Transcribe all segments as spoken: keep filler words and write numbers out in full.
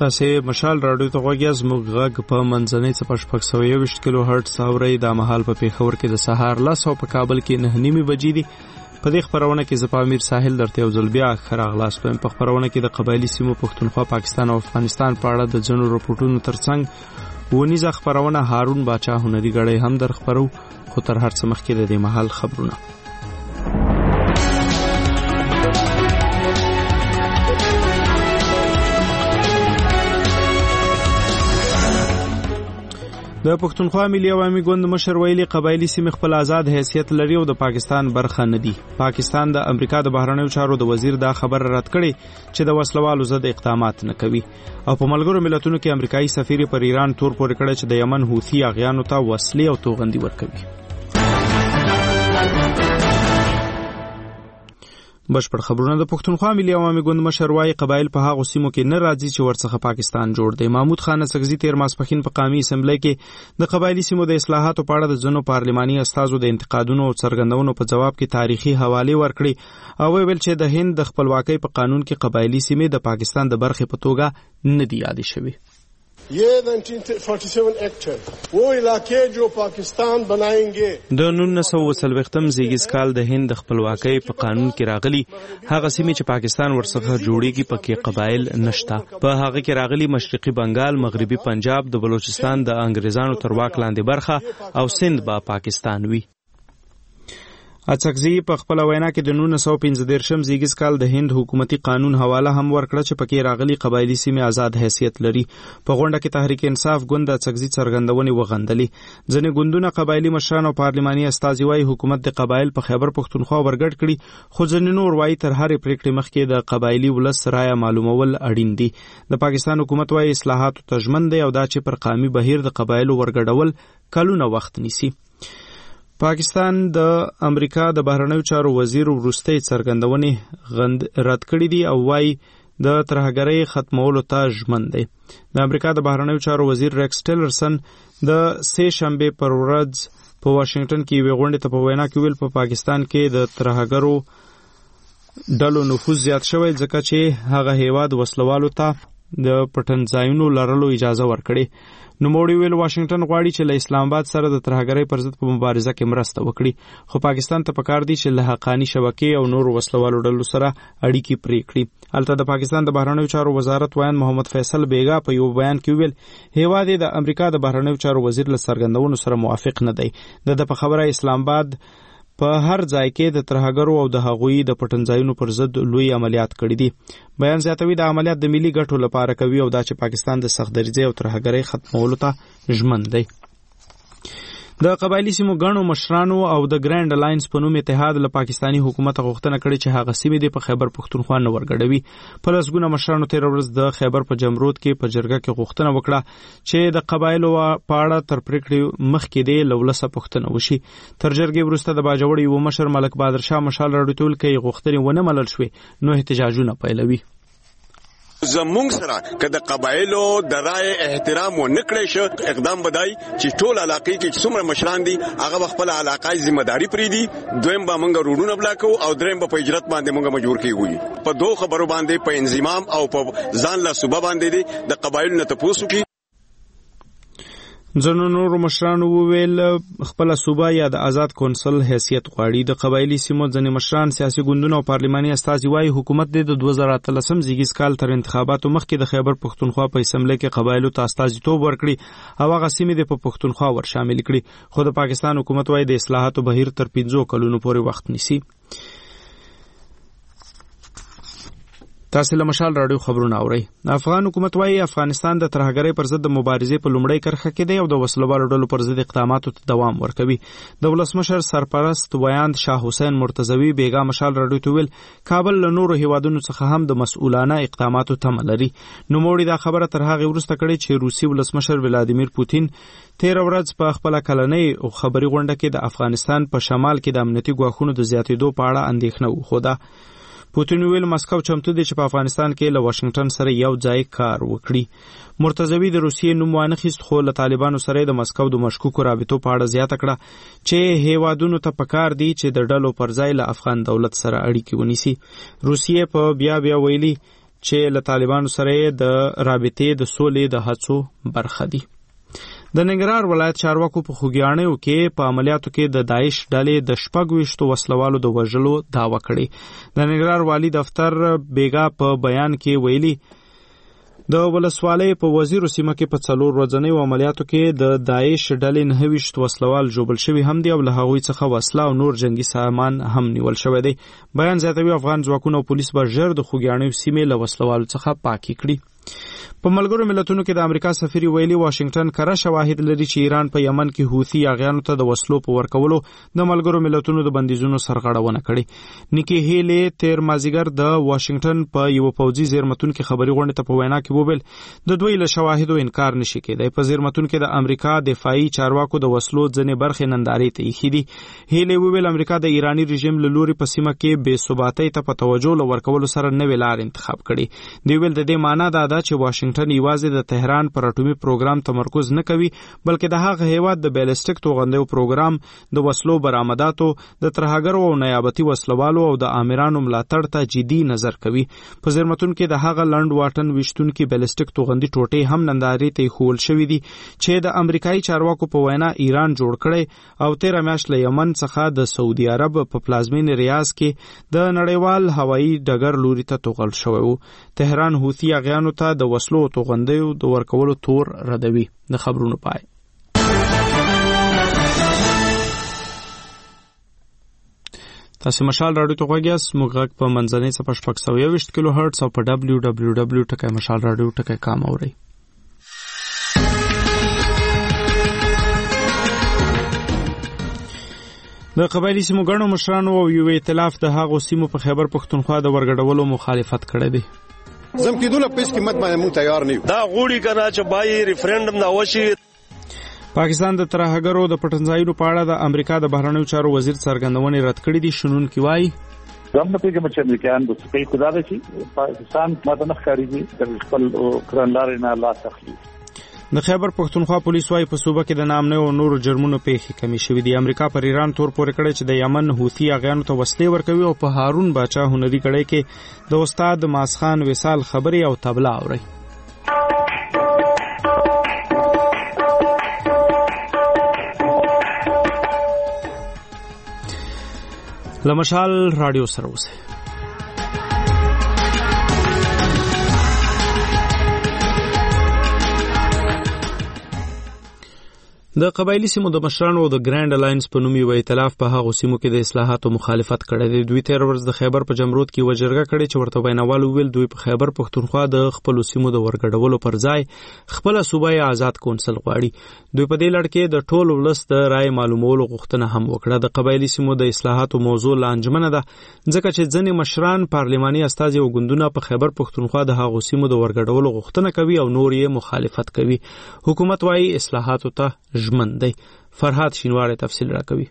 تاسې مشال راډیو ته غوږ یاست. موږ غږ په منځنۍ څپه شپږ سوه یوویشت کیلو هرټز اورئ. دا مهال په پېښور کې د سهار لس او په کابل کې نهه نیمې بجې دي. په دې خپرونه کې زه په امیر ساحل درته یو ځل بیا ښه راغلاست وایم. په خپرونه کې د قبایلي سیمو پښتونخوا، پاکستان او افغانستان په اړه د ځینو رپورټونو ترڅنګ ونیزه خپرونه هارون باچا هنري ګړی هم در خپرو. خو تر هر څه مخکې د دې مهال خبرونه. د پښتونخوا ملي عوامي ګوند مشر ویلي قبایلي سیمې خپل آزاد حیثیت لري او د پاکستان برخه نه دي. پاکستان د امریکا د بهرنیو چارو د وزیر دا خبر رد کړي چې د وسلوالو ضد اقدامات نه کوي. او په ملګرو ملتونو کې امریکایي سفیر پر ایران تور پورې کړی چې د یمن حوثي اغیانو ته وسلې او توغندي ورکوي. بشپړ خبرونه. د پښتونخوا ملي عوامي ګوند مشر وايي قبایل په هغو سیمو کې نه راځي چې ورڅخه پاکستان جوړ دی. محمود خان اڅکزي تیر ماسپښین په قومي اسمبلی کې د قبایلي سیمو د اصلاحاتو په اړه د ځینو پارلماني استازو د انتقادونو او څرګندونو په جواب کې تاریخي حواله ورکړي او ویل چې د هند د خپلواکۍ په قانون کې قبایلي سیمې د پاکستان د برخې په توګه نه دي یادې شوي. ये उन्नीस सौ सैंतालीस एक्ट है, वो इलाके जो पाकिस्तान बनाएंगे. د نولس سوه څلوېښتم زیږیز کال د هند د خپلواکۍ په قانون کې راغلي هغه سیمې چې پاکستان ورڅخه جوړیږي پکې قبایل نشته. په هغه کې راغلي مشرقي بنگال، مغربي پنجاب، د بلوچستان د انګریزانو تر واک لاندې برخه او سند به پاکستان وي. اڅکزي په خپل وینا کې د نولس سوه پنځه دېرشم زیږیز کال د هند حکومتي قانون حواله هم ورکړه چې پکې راغلي قبایلي سیمې آزاد حیثیت لري. په غونډه کې تحریک انصاف ګوند اڅکزي څرګندونې وغندلې. ځینې ګوندونه قبایلي مشران او پارلماني استازي وايي حکومت د قبایل په خیبر پښتونخوا ورګډ کړي، خو ځینې نور وايي تر هرې پریکړې مخکې د قبایلي ولس رایه معلومول اړین دي. د پاکستان حکومت وايي اصلاحاتو ته ژمن دی او دا چې پر قومي بهیر د قبایلو ورګډول کلونه وخت نیسي. پاکستان د امریکا د بهرنیو چارو وزیر وروستۍ څرګندونې غند رد کړې دي او وايي د ترهګرۍ ختمولو ته ژمن دی. د امریکا د بهرنیو چارو وزیر ریکس ټیلرسن د سه شنبه پر ورځ په واشنگټن کې یوې غونډې ته په وینا کې ویل په پاکستان کې د ترهګرو ډلو نفوذ زیات شوی ځکه چې هغه هیواد وسلوالو ته د پټنځایونو لرلو اجازه ورکړي. نوموړي ویل واشنگټن غواړي چې له اسلام آباد سره د ترهګرۍ پر ضد په مبارزه کې مرسته وکړي، خو پاکستان ته پکار دی چې له حقاني شبکې او نور وسلوالو ډلو سره اړیکې پرې کړي. هلته د پاکستان د بهرنیو چارو وزارت ویان محمد فیصل بیگا په یو بیان کې ویل هیواد د امریکا د بهرنیو چارو وزیر له څرګندونو سره موافق نه دی. د په خبره اسلام آباد په هر ځای کې د ترهګرو او د هغوی د پټنځایونو پر ضد لوی عملیات کړي دي. بیان زیاتوي د عملیات د ملي ګټو لپاره کوي او دا چې پاکستان د سختدریځۍ او ترهګرۍ ختمولو ته ژمن دی. د قبایلي سیمو ګڼو مشرانو او د ګرانډ الاینس په نوم اتحاد له پاکستانی حکومت غوښتنه کړې چې هغه سیمې د په خیبر پښتونخوا نه ورګډوي. په لسګونه مشرانو تیر ورځ د خیبر په جمرود کې په جرګه کې غوښتنه وکړه چې د قبایلو په اړه تر پریکړې مخکې د لولسه پوښتنه وشي. تر جرګې وروسته د باجوړ یو مشر ملک بهادر شاه مشال راډیو ته ویل کې غوښتنې ونه منل شوې نو احتجاجونه پیلوي. زمونږ سره که د قبایلو د رای احترام و نکړی شو اقدام بدای چې ټول علاقې کې څومره مشران دي هغه خپل علاقای ذمہ داری پری دي. دویم به موږ روډونه بلاکو او دریم به په اجرت باندې موږ مجبور کیږو. په دوه خبرو باندې په انضمام او په ځان له صوبه باندې دي د قبایلو نه تاسو کې ځینو نورو مشرانو وویل خپل صوبه یا د آزاد کونسل حیثیت غواړي. د قبایلي سیمو ځینې مشران، سیاسي ګوندونه او پارلماني استازي وايي حکومت د دوه زره اتلسم زیږیز کال تر انتخاباتو مخکې د خیبر پښتونخوا په اسمبلی کې قبایلو ته استازیتوب ورکړي او هغه سیمې د په پښتونخوا ور شامل کړي، خو د پاکستان حکومت وايي د اصلاحاتو بهیر تر پنځو کلونو پورې وخت نیسي. تاسو له مشال راډیو خبرونه اورئ. افغان حکومت وايي افغانستان د ترهګرۍ پر ضد د مبارزې په لومړۍ کرښه کې دی او د وسلوالو ډلو پر ضد اقداماتو ته دوام ورکوي. د ولسمشر سرپرست ویاند شاه حسین مرتضوی بیگا مشال راډیو ته ویل کابل له نورو هیوادونو څخه هم د مسؤلانه اقداماتو تمه لري. نوموړي دا خبره تر هغې وروسته کړې چې روسي ولسمشر ولادیمیر پوتین تیر ورځ په خپل کلنۍ خبري غونډه کې د افغانستان په شمال کې د امنیتي ګواښونو د زیاتېدو په اړه اندېښنه وښوده. پوتین ویل مسکو چمتو دی چې په افغانستان کې له واشنگټن سره یو ځای کار وکړي. مرتضوی د روسیې نوم وانخیست خو له طالبانو سره د مسکو د مشکوکو رابطو په اړه زیاته کړه چې هیوادونو ته پکار دی چې د ډلو پر ځای له افغان دولت سره اړیکې ونیسي. روسیې په بیا بیا ویلي چې له طالبانو سره د رابطې د سولې د هڅو برخه دي. د ننګرهار ولایت چارواکو په خوږیاڼیو کې په عملیاتو کې د داعش ډلې د شپږ ویشتو وسلوالو د وژلو دعوه کړې. د ننګرهار والي دفتر بیګا په بیان کې ویلي د ولسوالۍ په وزیرو سیمه کې په څلور ورځنیو عملیاتو کې د داعش ډلې نهه ویشت وسلوال ژوبل شوي هم دي او له هغوی څخه وسله او نور جنگي سامان هم نیول شوی دی. بیان زیاتوي افغان ځواکونه او پولیس به ژر د خوږیاڼیو سیمې له وسلوالو څخه پاکې کړي. په ملګرو ملتونو کې د امریکا سفیر ویلي واشنگټن کره شواهد لري چې ایران په یمن کې حوثي اغیانو ته د وسلو په ورکولو د ملګرو ملتونو د بندیزونو سرغړونه کړې. نیکی هیلی تیر مازیګر د واشنگټن په یو پوځي زیرمتون کې خبري غونډې ته په وینا کې وویل د دوی له شواهدو انکار نشي کېدای. په زیرمتون کې د امریکا دفاعي چارواکو د وسلو ځنې برخې نندارې ته ایښې دي. هیلی وویل امریکا د ایرانی رژیم له لوري په سیمه کې بې ثباتۍ ته په توجه له ورکولو سره نوې لار انتخاب کړي. دوی ویل د دې معنا دا ده چې واشنگټن یوازې د تهران پر اټومي پروګرام تمرکز نه کوي بلکې د هغه هیواد د بیلسټیک توغندیو پروګرام د وسلو برآمداتو د ترهګرو او نیابتي وسلوالو او د آمرانو ملاتړ ته جدي نظر کوي. په زیرمتون کې د هغه لنډ واټن ویشتونکي بیلسټیک توغندي ټوټې هم نندارې ته ایښول شوي دي چې د امریکایي چارواکو په وینا ایران جوړ کړی او تیره میاشت له یمن څخه د سعودي عرب په پلازمین ریاض کې د نړیوال هوایي ډګر لوري ته توغل شوی و. تهران حوثي اغیانو ته د وسلو توغندیو د ورکولو تور ردوي. د خبرونو پای. تاسو مشال رادیو ته غوږ یاست. موږ غږ په منځنۍ څپه شپږ سوه یوویشت کیلو هرټز او په ډبلیو ډبلیو ډبلیو ټکی مشال رادیو ټکی کام اورئ. د قبایلي سیمو ګڼو مشرانو او یو ائتلاف د هغو سیمو په خیبر پښتونخوا د ورګډولو مخالفت کړی دی. زم کېدو له پیس قیمت باندې موږ تیار نه یو. دا غوړي کنه چې بای ریفرندم دا وشي. پاکستان د ترهګرو د پټنځایونو په اړه د امریکا د بهرنیو چارو وزیر څرګندونې رد کړې دي. شنونکي وایي زم په پیګه چې امریکایان د سپېڅ خدا ده چې پاکستان ماته نه ښکارېږي د خپل کړنلارې نه لاس اخلي. د خیبر پښتونخوا پولیس وايي په صوبه کې د نامنه او نورو جرمونو پیښې کمی شوې دي. امریکا پر ایران تور پورې کړی چې د یمن حوثي اغیانو ته وسلې ورکوي او په هارون باچا هنري کړی کې د استاد ماسخان وصال خبري او طبله اوري. لمشال رادیو سره اوسئ. د قبایلی سیمو د مشرانو او د ګرانډ الاینس په نوم یو ائتلاف په هغو سیمو کې د اصلاحاتو مخالفت کړی دی. دوی تیر ورځ د خیبر په جمرود کې یوه جرګه کړې چې ورته ویناوال وویل دوی په خیبر پښتونخوا د خپلو سیمو د ورګډولو پر ځای خپله صوبه یې آزاد کونسل غواړي. دوی په دې لړ کې د ټول ولس د رایې معلومولو غوښتنه هم وکړه. د قبایلی سیمو د اصلاحاتو موضوع لا انجمنه ده ځکه چې ځینې مشران پارلماني استازي او ګوندونه په خیبر پښتونخوا د هغو سیمو د ورګډولو غوښتنه کوي او نور یې مخالفت کوي. حکومت وايي اصلاحاتو ته ژمن دی. فرهاد شینواری تفصیل راکوي.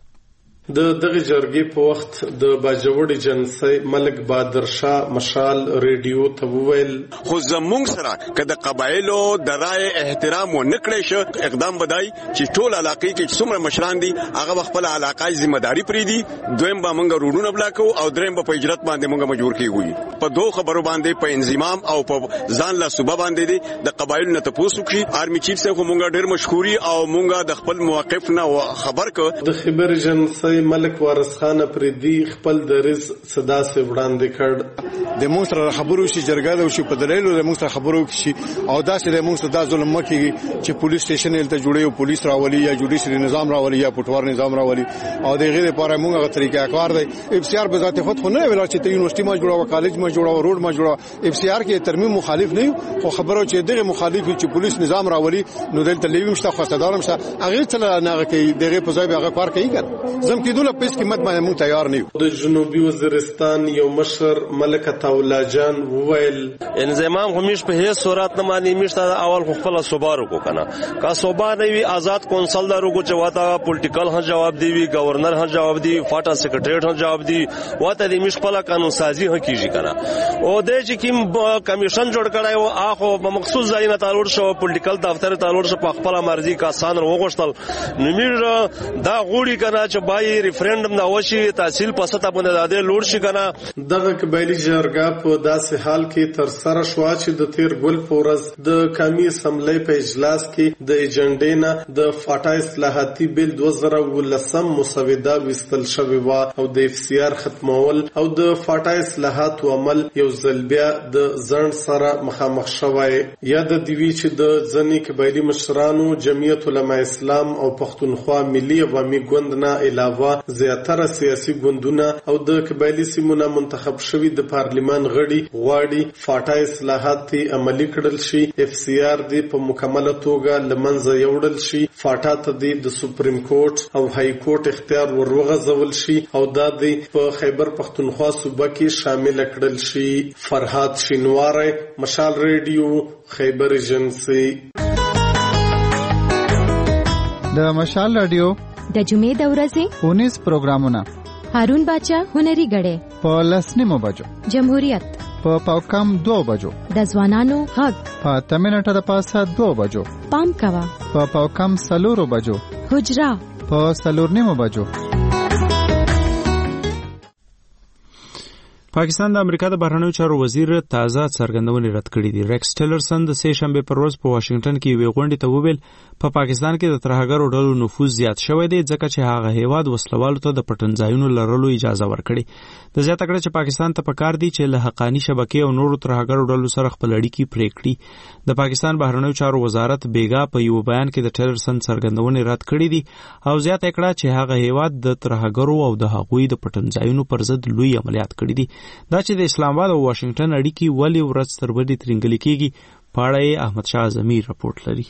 د دغه جرګې په وخت د باجوړ جنسي ملک بادر شاه مشال ریډیو ته وویل خو زمونږ سره که د قبایلو د رای احترام و نکړی شو اقدام بدای چې ټول علاقې کې څومره مشران دي هغه خپل علاقای ذمہداري پری دي. دویم به موږ روډونه بلاکو او دریم به په اجرت باندې موږ مجبور کیږو. په دوه خبرو باندې په انضمام او په ځان لا صوبه باندې دي د قبایلو نه تاسو کې آرمي چیف سره موږ ډېر مشهوري او موږ د خپل موقف نه خبر کو. د خبر جنسي ملک وارث خان پردي خپل دریز صدا سے وړاندې کړ. د موږ سره خبرو شي جرګه له شي په دلیل د موږ سره خبرو شي او دا چې د موږ سره د ظلم مکیږي چې پولیس سټیشن ته جوړي او پولیس راولي یا جوډیشري نظام راولي یا پټوار نظام راولي او د غیر لپاره موږ غو طریقې کار دی. اف سی آر به ذات خود خو نه ویل چې ته یونیورسيټي ما جوړاو کالج ما جوړاو روډ ما جوړاو. اف سی آر کې ترمیم مخالف نه خو خبرو چې دغه مخالف چې پولیس نظام راولي نو دلته لیوم شته خو صدارم شته هغه څه نه کوي دغه په ځای هغه کار کوي ګر زم کېدو له پیس قیمت باندې موږ تیار نه یو. د جنوبي وزیرستان یو مشر ملک عطاالله جان وویل انضمام همیش په هیڅ صورت نه مانی میشته اول خو خپل صوبارو کو کنه کا صوبا نه وی آزاد کونسل دارو کو چواتا پولیټیکل ها جواب دی وی گورنر ها جواب دی فاټا سیکریټریټ ها جواب دی واته د میش خپل قانون سازي ها کیږي کنه او د چې کیم کمیشن جوړ کړای او اخو په مخصوص ځای نه تعلق شو پولیټیکل دفتر تعلق شو په خپل مرزي کا سان وغوښتل نو میر دا غوړي کنه چې بای ریفرندم دا وشي تحصیل په سطح باندې د لوړ شي کنه. دغه قبایلی جرګه په داسې حال کې تر سره شو چې د تیر ګل پورز د قومي اسمبلی په اجلاس کې د ایجنډې نه د فاټا اصلاحاتي بیل دوه زره ولسم مسوده وستل شوی و او د اف سی آر ختمول او د فاټا اصلاحات عمل یو ځل بیا د ځن سره مخامخ شوی. یا د دیوی چې د ځنې قبایلی مشرانو جمعیت علماء اسلام او پښتونخوا ملي عوامي ګوند نه علاوه زیاتره سیاسي ګوندونه او د قبایلی سیمونه منتخب شوی د پارلیمان غړي غواړي فاټا اصلاحات عملی کړل شي، اف سی آر دی په مکمله توګه لمنځه یوړل شي، فاټا ته دی د سپریم کورټ او های کورټ اختیار وروغځول شي او دا دی په خیبر پښتونخوا صوبه کې شامل کړل شي. فرهاد شینواری، مشال ریډیو، خیبر ایجنسی. د مشال رادیو د جمعې د ورځې اونیس پروګرامونه هارون باچا هنري غړې په لسنیمو بجو، جمهوریت په پاوکم دو بجو، د ځوانانو حق په تمنټه د پاسه دو بجو، پام کوا په پاوکم سلورو بجو، حجرا په سلورنیمو بجو. پاکستان د امریکا د بهرنیو چارو وزیر تازه څرګندونې رد کړې دي. ریکس ټیلرسن د سه شنبه پر ورځ په واشنگټن کې یوې غونډې ته وویل په پا پاکستان کې د ترهګرو ډلو نفوذ زیات شوی دی ځکه چې هغه هیواد وسلوالو ته د پټنځایونو لرلو اجازه ورکړي. د زیاته کړه چې پاکستان ته پکار دی چې له حقانی شبکې او نورو ترهګرو ډلو سره خپل اړیکې پرې کړي. د پاکستان بهرنیو چارو وزارت بیګا په یو بیان کې د ټیلرسن څرګندونې رد کړې دي او زیاته کړه چې هغه هیواد د ترهګرو او د هغوی د پټنځایونو پر ضد لوی عملیات کړي دي. دا چې د اسلام آباد او واشنگټن اړیکې ولې ورځ تر بلې ترنګلې کېږي په اړه یې احمد شاه اعظمي راپورټ لري.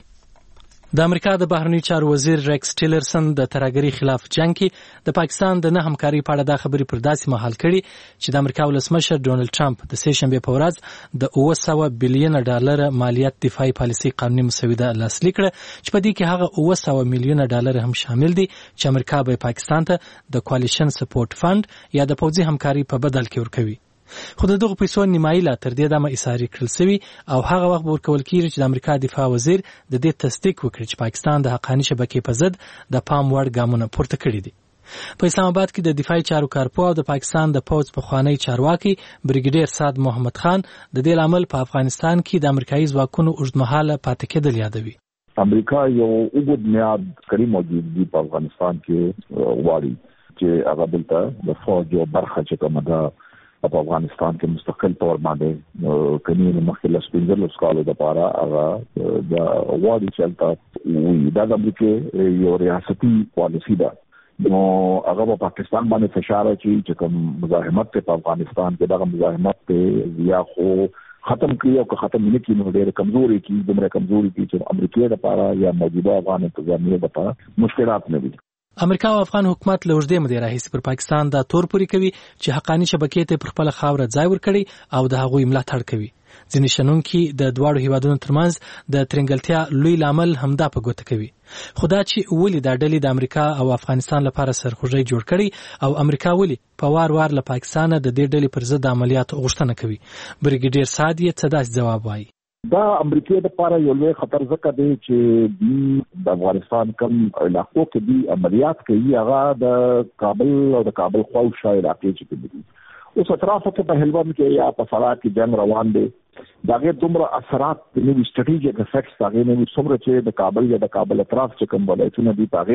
د امریکا د بهرنیو چارو وزیر ریکس ټیلرسن د ترهګرۍ خلاف جنگ کې د پاکستان د نه همکاري په اړه دا خبرې پر داسې مهال کړي چې د امریکا ولسمشر ډونالد ټرمپ د سه شنبه په ورځ د اوه سوه بیلیونه ډالر مالیات دفاعي پالیسي قانوني مسوده لاسلیک کړه چې په دې کې هغه اوه سوه میلیونه ډالر هم شامل دي چې امریکا به پاکستان ته د کوالیشن سپورټ فند یا د پوځي همکاري په بدل کې ورکوي. خو دغه پیسو نیمایي لا تر دې دمه ایساري کړل شوی او هغه وخت به ورکول کېږي چې د امریکا دفاع وزیر د دې تصدیق وکړي چې پاکستان د حقاني شبکې په ضد د پام وړ ګامونه پورته کړي دي. په اسلام آباد کې د دفاعي چارو کارپو او د پاکستان د پوځ پخوانی چارواکي بریګیډیر سعد محمد خان د دې لامل په افغانستان کې د امریکایي ځواکونو اوږدمهاله پاتې کېدل یادوي. امریکا یو اوږد میعاد کړي موجودګي په افغانستان کې غواړي چې هغه دلته د فوج یو برخه چې کومه ده په افغانستان کې مستقل تور باندې کني مخکې له سپینځلو سکالو د پاره هغه د غواړي چې تاسو وي دا د امریکا یو ریاستي پالیسي ده نو هغه په پاکستان باندې فشار اچي چې کوم مزاحمت په افغانستان کې دغه مزاحمت ته یا خو ختم کړي او که ختم نه کړي نو ډېر کمزوري کی دومره کمزوري کی چې امریکا لپاره یا موجوده افغان انتظامیه لپاره مشکلات نه وي. امریکا او افغان حکومت له اوږدې مودې راهیسې پر پاکستان دا تور پورې کوي چې حقاني شبکې ته پر خپله خاوره ځای ورکړي او د هغوی ملاتړ کوي. ځینې شنونکي د دواړو هیوادونو ترمنځ د ترنګلتیا لوی لامل همدا په ګوته کوي. خو دا چې ولې دا ډلې د امریکا او افغانستان لپاره سرخوږی جوړ کړي او امریکا ولې په وار وار له پاکستانه د دې ډلې پر ضد عملیاتو غوښتنه کوي. بریګیډیر سعد یې څه داسې ځواب وایي. دا امریکا لپاره یو لوی خطر ځکه دی چې د افغانستان کوم علاقو کې دی عملیات کوي هغه د کابل او د کابل خواوشا علاقې چې کوي اوس اطرافو کې په هلمند کې یا په فراه کې جنگ روان دی داغه دومره اثرات نو استراتیژیک افیکټس داغه نو څومره چې د کابل یا د کابل اطراف چې کوم ولایتونه دي هغه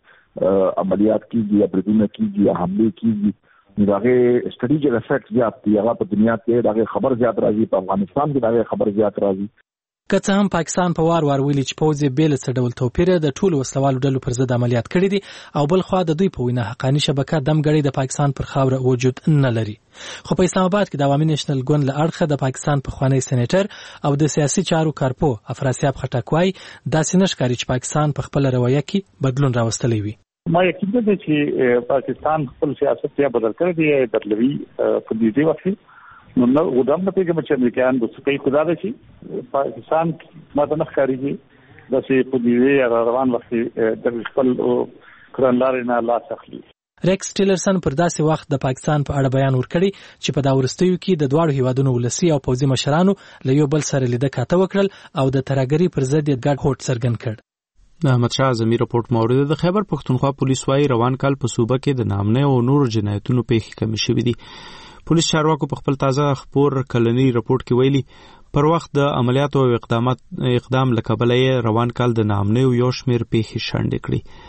کې عملیات کیږي یا بریدونه کیږي یا حمله کیږي داغه استراتیژیک افیکټس زیات دي هغه په دنیا کې داغه خبر زیات راځي په افغانستان کې داغه خبر زیات راځي. که څه هم پاکستان په وار وار ویلي چې پوځ یې بېله څه ډول توپیر د ټولو وسلوالو ډلو پر ضد عملیات کړي دي او بل خوا د دوی په وینا حقاني شبکه دمګړی د پاکستان پر خاوره وجود نه لري. خو په اسلام آباد کې د عوامي نېشنل ګوند له اړخه د پاکستان پخوانی سېنیټر او د سیاسي چارو کارپو افراسیاب خټک وایي داسې نه ښکاري چې پاکستان په خپله رویه کې بدلون راوستلی وي. ما یقین دی چې پاکستان خپل سیاست یا بدل کړی دی یا بدلوي په دې وخت نو نو غوډم نه پیږم چې امریکایان د څه کوي خدا دې شي پاکستان ماته نه ښکاریږي د څه په دې روان وخت د خپل کړنلارې نه لاس اخلي. ریکس ټیلرسن پر داسې وخت د پاکستان په اړه بیان ورکړی چې په دا وروستیو کې د دواړو هیوادونو ولسي او پوځي مشرانو له یو بل سره لیده کاته وکړل او د ترهګرۍ پر ضد یې ګډ هوډ څرګند کړ. د احمد شاه اعظمي رپورټ مورد د خیبر پښتونخوا پولیس وايي روان کال په صوبه کې د نامنه او نور جنایتونو پیښې کمې شوې دي. پولیس چارواکو په خپل تازه خبر کلنی رپورټ کې ویلي پر وخت د عملیاتو او اقدامات اقدام لکبله روان کال د نامنه او یو شمیر پیښې شاندې کړې.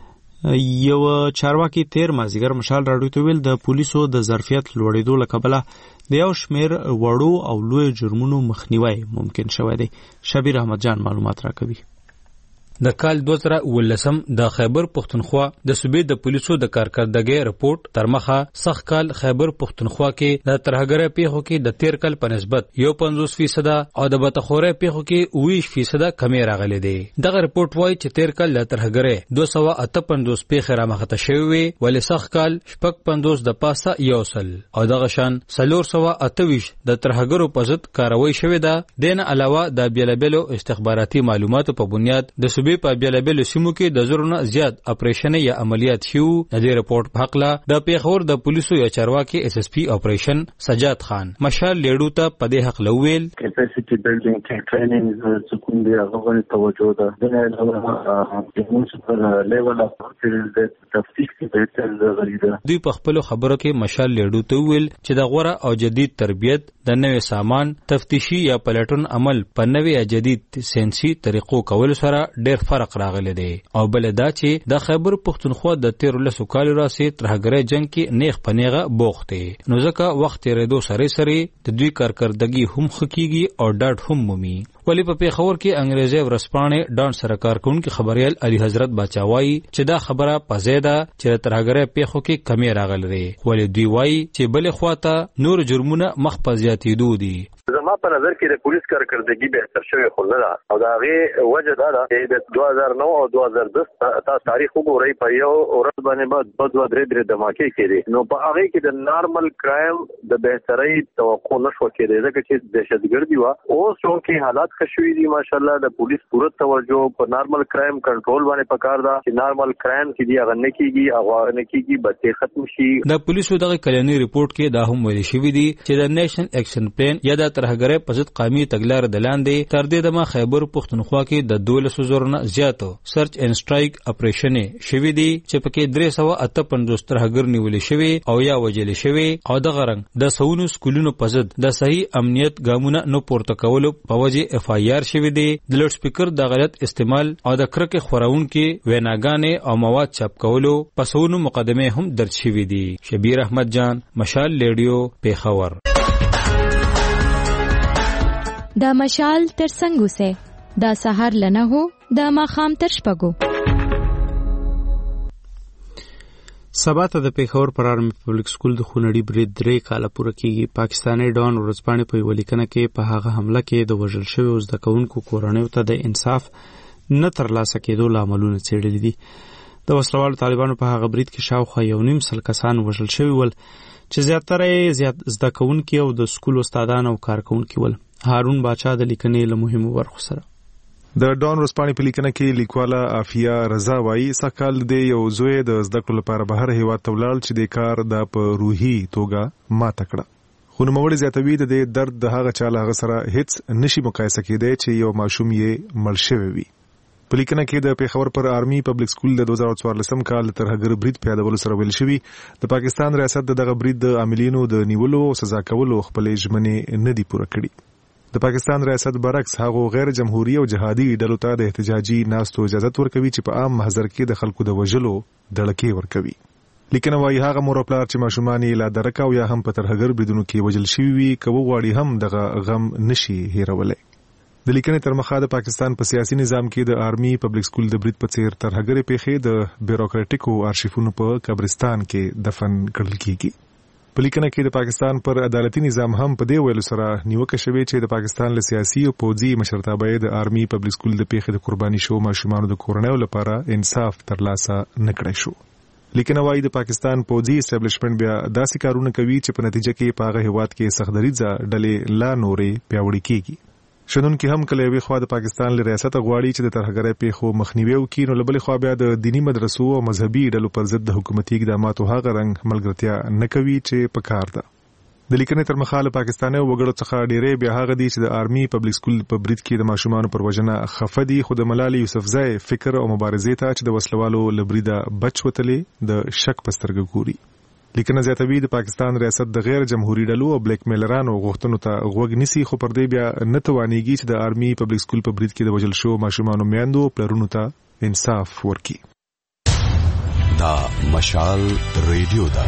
یو چارواکي تیر مازیګر مشال راډیو ته ویل د پولیسو د ظرفیت لوړېدو لکبله د یو شمیر وړو او لوی جرمونو مخنیوي ممکن شوی دی. شبیر احمد جان معلومات راکوي. د کال دوه زره اوولسم د خیبر پښتونخوا د صوبې د پولیسو د کارکردګۍ رپورټ تر مخه سخت کال خیبر پښتونخوا کې د ترهګرۍ پیښو کې د تیر کال په نسبت یو پنځوس فیصد او د بدخورۍ پیښو کې اوویش فیصد کمی راغلی دی. دغه رپورټ وایي چې تیر کال د ترهګرۍ دوه سوه اته پنځوس پیښې رامخته شوې وې، ولې سخت کال شپږ پنځوس د پاسه یو سل او دغه شان څلور سوه اته ویشت د ترهګرو په ضد کاروي شوې ده. دین علاوه د بیلابیلو استخباراتي معلوماتو په بنیاد د صوبې په بیلابیلو سیمو کې د زرو نه زیات اپریشن یا عملیات شو. د دې رپورټ په حق لا د پیښور د پولیسو یا چارواکي اس اس پی اپریشن سجاد خان مشال لیډو ته په دې حق لویل کیپاسټی بیلډینګ کې ټریننګ څکون دی هغه توجه ده. د نه علاوه د موسیقي لیول اپ د تفتیش کې بهتر غریده. دوی په خپل خبرو کې مشال لیډو ته ویل چې د غوړه او جدید تربیت د نوې سامان تفتیشي یا پلټون عمل په نوې یا جدید ساينسي طریقو کول سره ډېر فرق راغلی دی. او بل دا چې د خیبر پښتونخوا د تیر لسو کالو راځي ترهګرۍ جنگ کې نیغ پنیغه بوخته نو ځکه وخت ریدو سره سره د دوی کارکردګي هم خکېږي او ډاډ هم مومي. ولی په پیښور کې انګریزي ورسپانې ډان سره کارکونکو خبريال علي حضرت بچاوي چې دا خبره پزیده چې ترهګرۍ پیښو کې کمی راغلی دی. ولی دوی وایي چې بل خواته نور جرمونه مخ په زیاتېدو دي. زما په نظر کې د پولیس کارکردګي بهتر شوی خو نه ده او دا غي وجه دا ده چې د دوه هزار نو او دوه هزار دس تاسو تاریخ وګورئ په یو ورځ باندې بعد په دوه درې درې دماکې کېدي نو په هغه کې د نارمل کرایم د بهترۍ توقع نشو کېدی ځکه چې دهشتګردي و او څو کې حالات خشوي دي. ماشاءالله د پولیس پوره توجه په نارمل کرایم کنټرول باندې پکار ده چې نارمل کرایم کې دی هغه نه کېږي هغه نه کېږي به ختم شي. د پولیسو دغه کلنی ریپورت کې دا هم ویل شوی دی چې د نیشنل اکشن پلان یا د ترهګرۍ په ضد قومي تګلارې د لاندې تر دې دمه خیبر پښتونخوا کې د دولسو زرو نه زیاتو سرچ اینډ سټرایک اپریشنې شوي دي چې پکې درې سوه اته پنځوس ترهګر نیولې شوي او یا وژلې شوي او دغه رنګ د سونو سکولونو په ضد د صحیح امنیت ګامونه نه پورته کولو په وجه اف آی آر شوي دي. د لوډ سپیکر د غلط استعمال او د کرکې خورونکو ویناګانې او مواد چاپ کولو په سونو مقدمه هم درج شوي دي. شبیر احمد جان مشال لیډیو پیښور. دا مشال تر څنګه سه دا سحر لنه هو دا ماخام تر شپګو. سبا ته د پیښور پر آرمي پبلک سکول د خونړي برید درې کاله پوره کیږي. پاکستاني ډان ورځپاڼې په یوه لیکنه کې په هغه حمله کې د وژل شویو زده کوونکو کورنیو ته د انصاف نه ترلاسه کېدو لاملونه څېړلي دي. د وسلوالو طالبانو په هغه برید کې شاوخوا یو نیم سل کسان وژل شوي ول چې زیاتره یې زیات زده کوونکي او د سکول استادان او کارکوونکي ول. هارون باچا د لیکنې له مهمو برخو سره د ډان ورځپاڼې په لیکنه کې لیکواله عافیه رضا وایي سکهال د یو زوی د زده کړو لپاره بهر هیواد ته ولاړ چې د کار د په روحي توګه ماته کړه. خو نوموړی زیاتوي د دې درد د هغه چا له هغه سره هیڅ نشي مقایسه کېدی چې یو ماشوم یې مړ شوی وي. په لیکنه کې د پیښور پر آرمي پبلک سکول د دوه زره څوارلسم کال ترهګر برید په یادولو سره ویل شوی د پاکستان ریاست دغه برید د عاملینو د نیولو او سزا کولو خپلې ژمنې نه دي پوره کړي. د پاکستان ریاست برعکس هغه غیر جمهوریت او جهادي ډلو ته د احتجاجي ناستو اجازه ورکوي چې په عام محضر کې د خلکو د وژلو دړکې ورکوي. لیکنه وايي هغه مور او پلار چې ماشومان یې لا درکا او یا هم په ترهګر بریدونو کې وژل شوي وي کوو غواړي هم دغه غم نشي هیرولای. د لیکنې تر مخه د پاکستان په سیاسي نظام کې د آرمي پبلک سکول د برید په څیر ترهګرې پیښې د بیوروکراټیکو ارشیفونو په قبرستان کې دفن کړل کیږي. په لیکنه کې د پاکستان پر عدالتي نظام هم په دې ویلو سره نیوکه شوې چې د پاکستان له سیاسي او پوځي مشرتابه د آرمي پبلک سکول د پیښې د قرباني شو ماشومانو د کورنیو لپاره انصاف ترلاسه نه کړی شو. لیکنه وايي د پاکستان پوځي اسټابلیشمنت بیا داسې کارونه کوي چې په نتیجه کې په هغه هیواد کې سختدریځه ډلې لا نورې پیاوړې کیږي. شنونکي هم کله یوې خوا د پاکستان له ریاست غواړي چې د ترهګرۍ پیښو مخنیوي وکړي نو له بلې خوا بیا د دینی مدرسو او مذهبي ډلو پر ضد د حکومتي اقداماتو هغه رنګ ملګرتیا نه کوي چې پکار ده. د لیکنې تر مخاله پاکستاني وګړو څخه ډېرې بیا هغه دي چې د آرمي پبلک سکول په برید کې د ماشومانو پر وژنه خفه دي، خو د ملالۍ یوسفزۍ فکر او مبارزې ته چې د وسلوالو له بریده بچ وتلې د شک په سترګه ګوري. لیکنه زیاتوي د پاکستان ریاست د غیر جمهوریت ډلو او بلیک میلرانو غوښتنو ته غوږ نیسي، خو پر دې بیا نه توانېږي چې د آرمي پبلک سکول په برید کې د وژل شوو ماشومانو میندو پلرونو ته انصاف ورکړي. دا مشال ریډیو ده.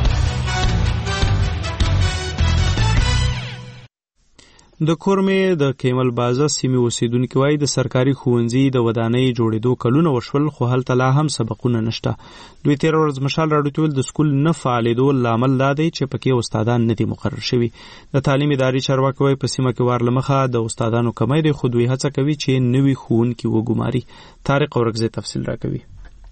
د کورمې د کیمل بازه سیمې اوسیدونکو وايي د سرکاري ښوونځي د ودانۍ جوړېدو کلونه وشول، خو هلته لا هم سبقونه نشته. دوی تیر ورځ مشال راډیو ته ویل د سکول نه فعالېدو لامل دا دی چې پکې استادان نه دي مقرر شوي. د تعلیم ادارې چارواکي وايي په سیمه کې وار له مخه د استادانو کمی دی، خو دوی هڅه کوي چې نوي ښوونکي وګماري. طارق اورکزی تفصیل راکوي.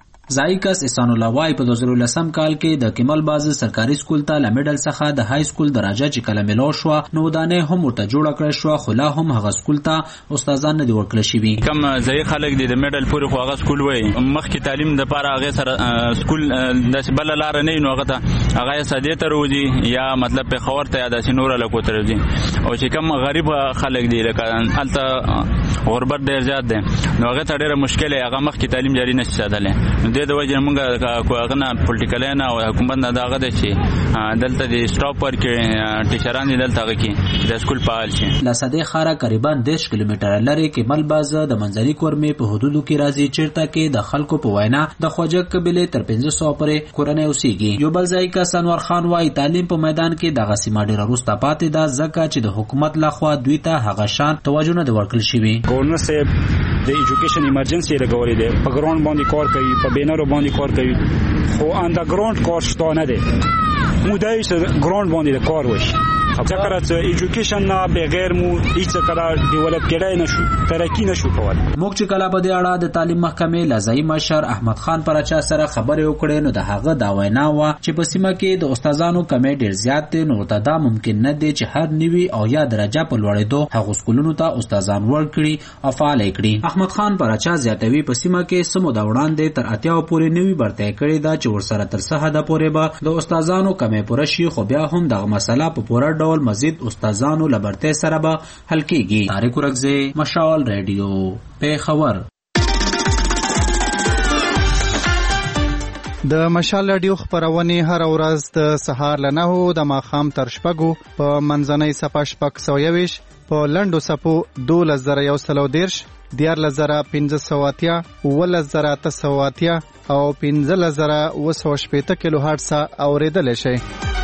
زایکس احسان الله وای په دوه زره ولسم کال کې د کمال بازه سرکاري سکول ته لمډل څخه د های سکول درجه چې کله ملو شو نو ودانې هم ورته جوړ کړل شو، خو لا هم هغه سکول ته استادان نه دی ورکړل شوی. کم ځای خلک دي د میډل پورې خو هغه سکول وای مخکې تعلیم د پاره هغه سره سکول د بل لار نه نو هغه ته هغه ساده تر وځي یا مطلب په خور ته د سينور له کوتر دي، او چې کم غریب خلک دي لکه الته غربت ډیر زیات دي نو هغه ته ډیره مشکله هغه مخکې تعلیم جاری نشي ساتلې. د وجه موږ کوغه نه پولیټیکل نه او حکومت نه داغه د چې دلته د سټاپ پر کې ټیچران دلته کې د سکول فعال شي. لاسده خاره قریبا دېرش کیلومتره لري کې مل بازه د منځري کورمې په حدودو کې راځي چیرته کې د خلکو په وینا د خوجک قبيله تر پنځه سوه پورې کورنۍ اوسېږي. یو بل ځای کې انور خان وايي تعلیم په میدان کې د غسیمه ډیره وروسته پاتې ده ځکه چې د حکومت لخوا دوی ته هغه شان توجه نه ورکړل شوی. ګورنر صاحب د ایجوکیشن ایمرجنسي لګولې ده، په ګراوند باندې کار کوي، په بینر باندې کار کوي، خو انډرګراوند کار شته نه دی. مودای چې ګراوند باندې کار وشي ځکه چې ایجوکیشن نه بغیر مو هیڅ کله ډیولپ کېدای نشو، ترقی نشو کولای. موږ چې کله په دې اړه د تعلیم محکمې لازمي مشر احمد خان پرچا سره خبرې وکړې نو د هغه دا وینا و چې په سیمه کې د استادانو کمی ډیر زیات دی، نو دا ممکن نه دی چې هر نوي او یا درجه په لوړېدو هغه سکولونو ته استادان ورکړي او فعال کړي. احمد خان پرچا زیاتوي په سیمه کې سمو دا وړاندې تر اتیا پورې نوي برته کړي دا چې ورسره تر څه حد پورې به د استادانو کمی پوره شي، خو بیا هم دغه مسله په پوره ډول مزید استادانو لبرته سره به حل کیږي. طارق اورکزی مشال ریډیو پیښور. د مشال رادیو خبرونه هر ورځ د سهار له نهو د ماښام تر شپږو په منځنۍ صفه شپږ سوه یویش په لنډو صفو دولس زره یو سلو دیرش دیارلس زره پنځه سوه اتیا اوولس زره اته سوه اتیا او پنځلس زره اوه سوه شپېته کیلو هرټز اورېدلی شئ.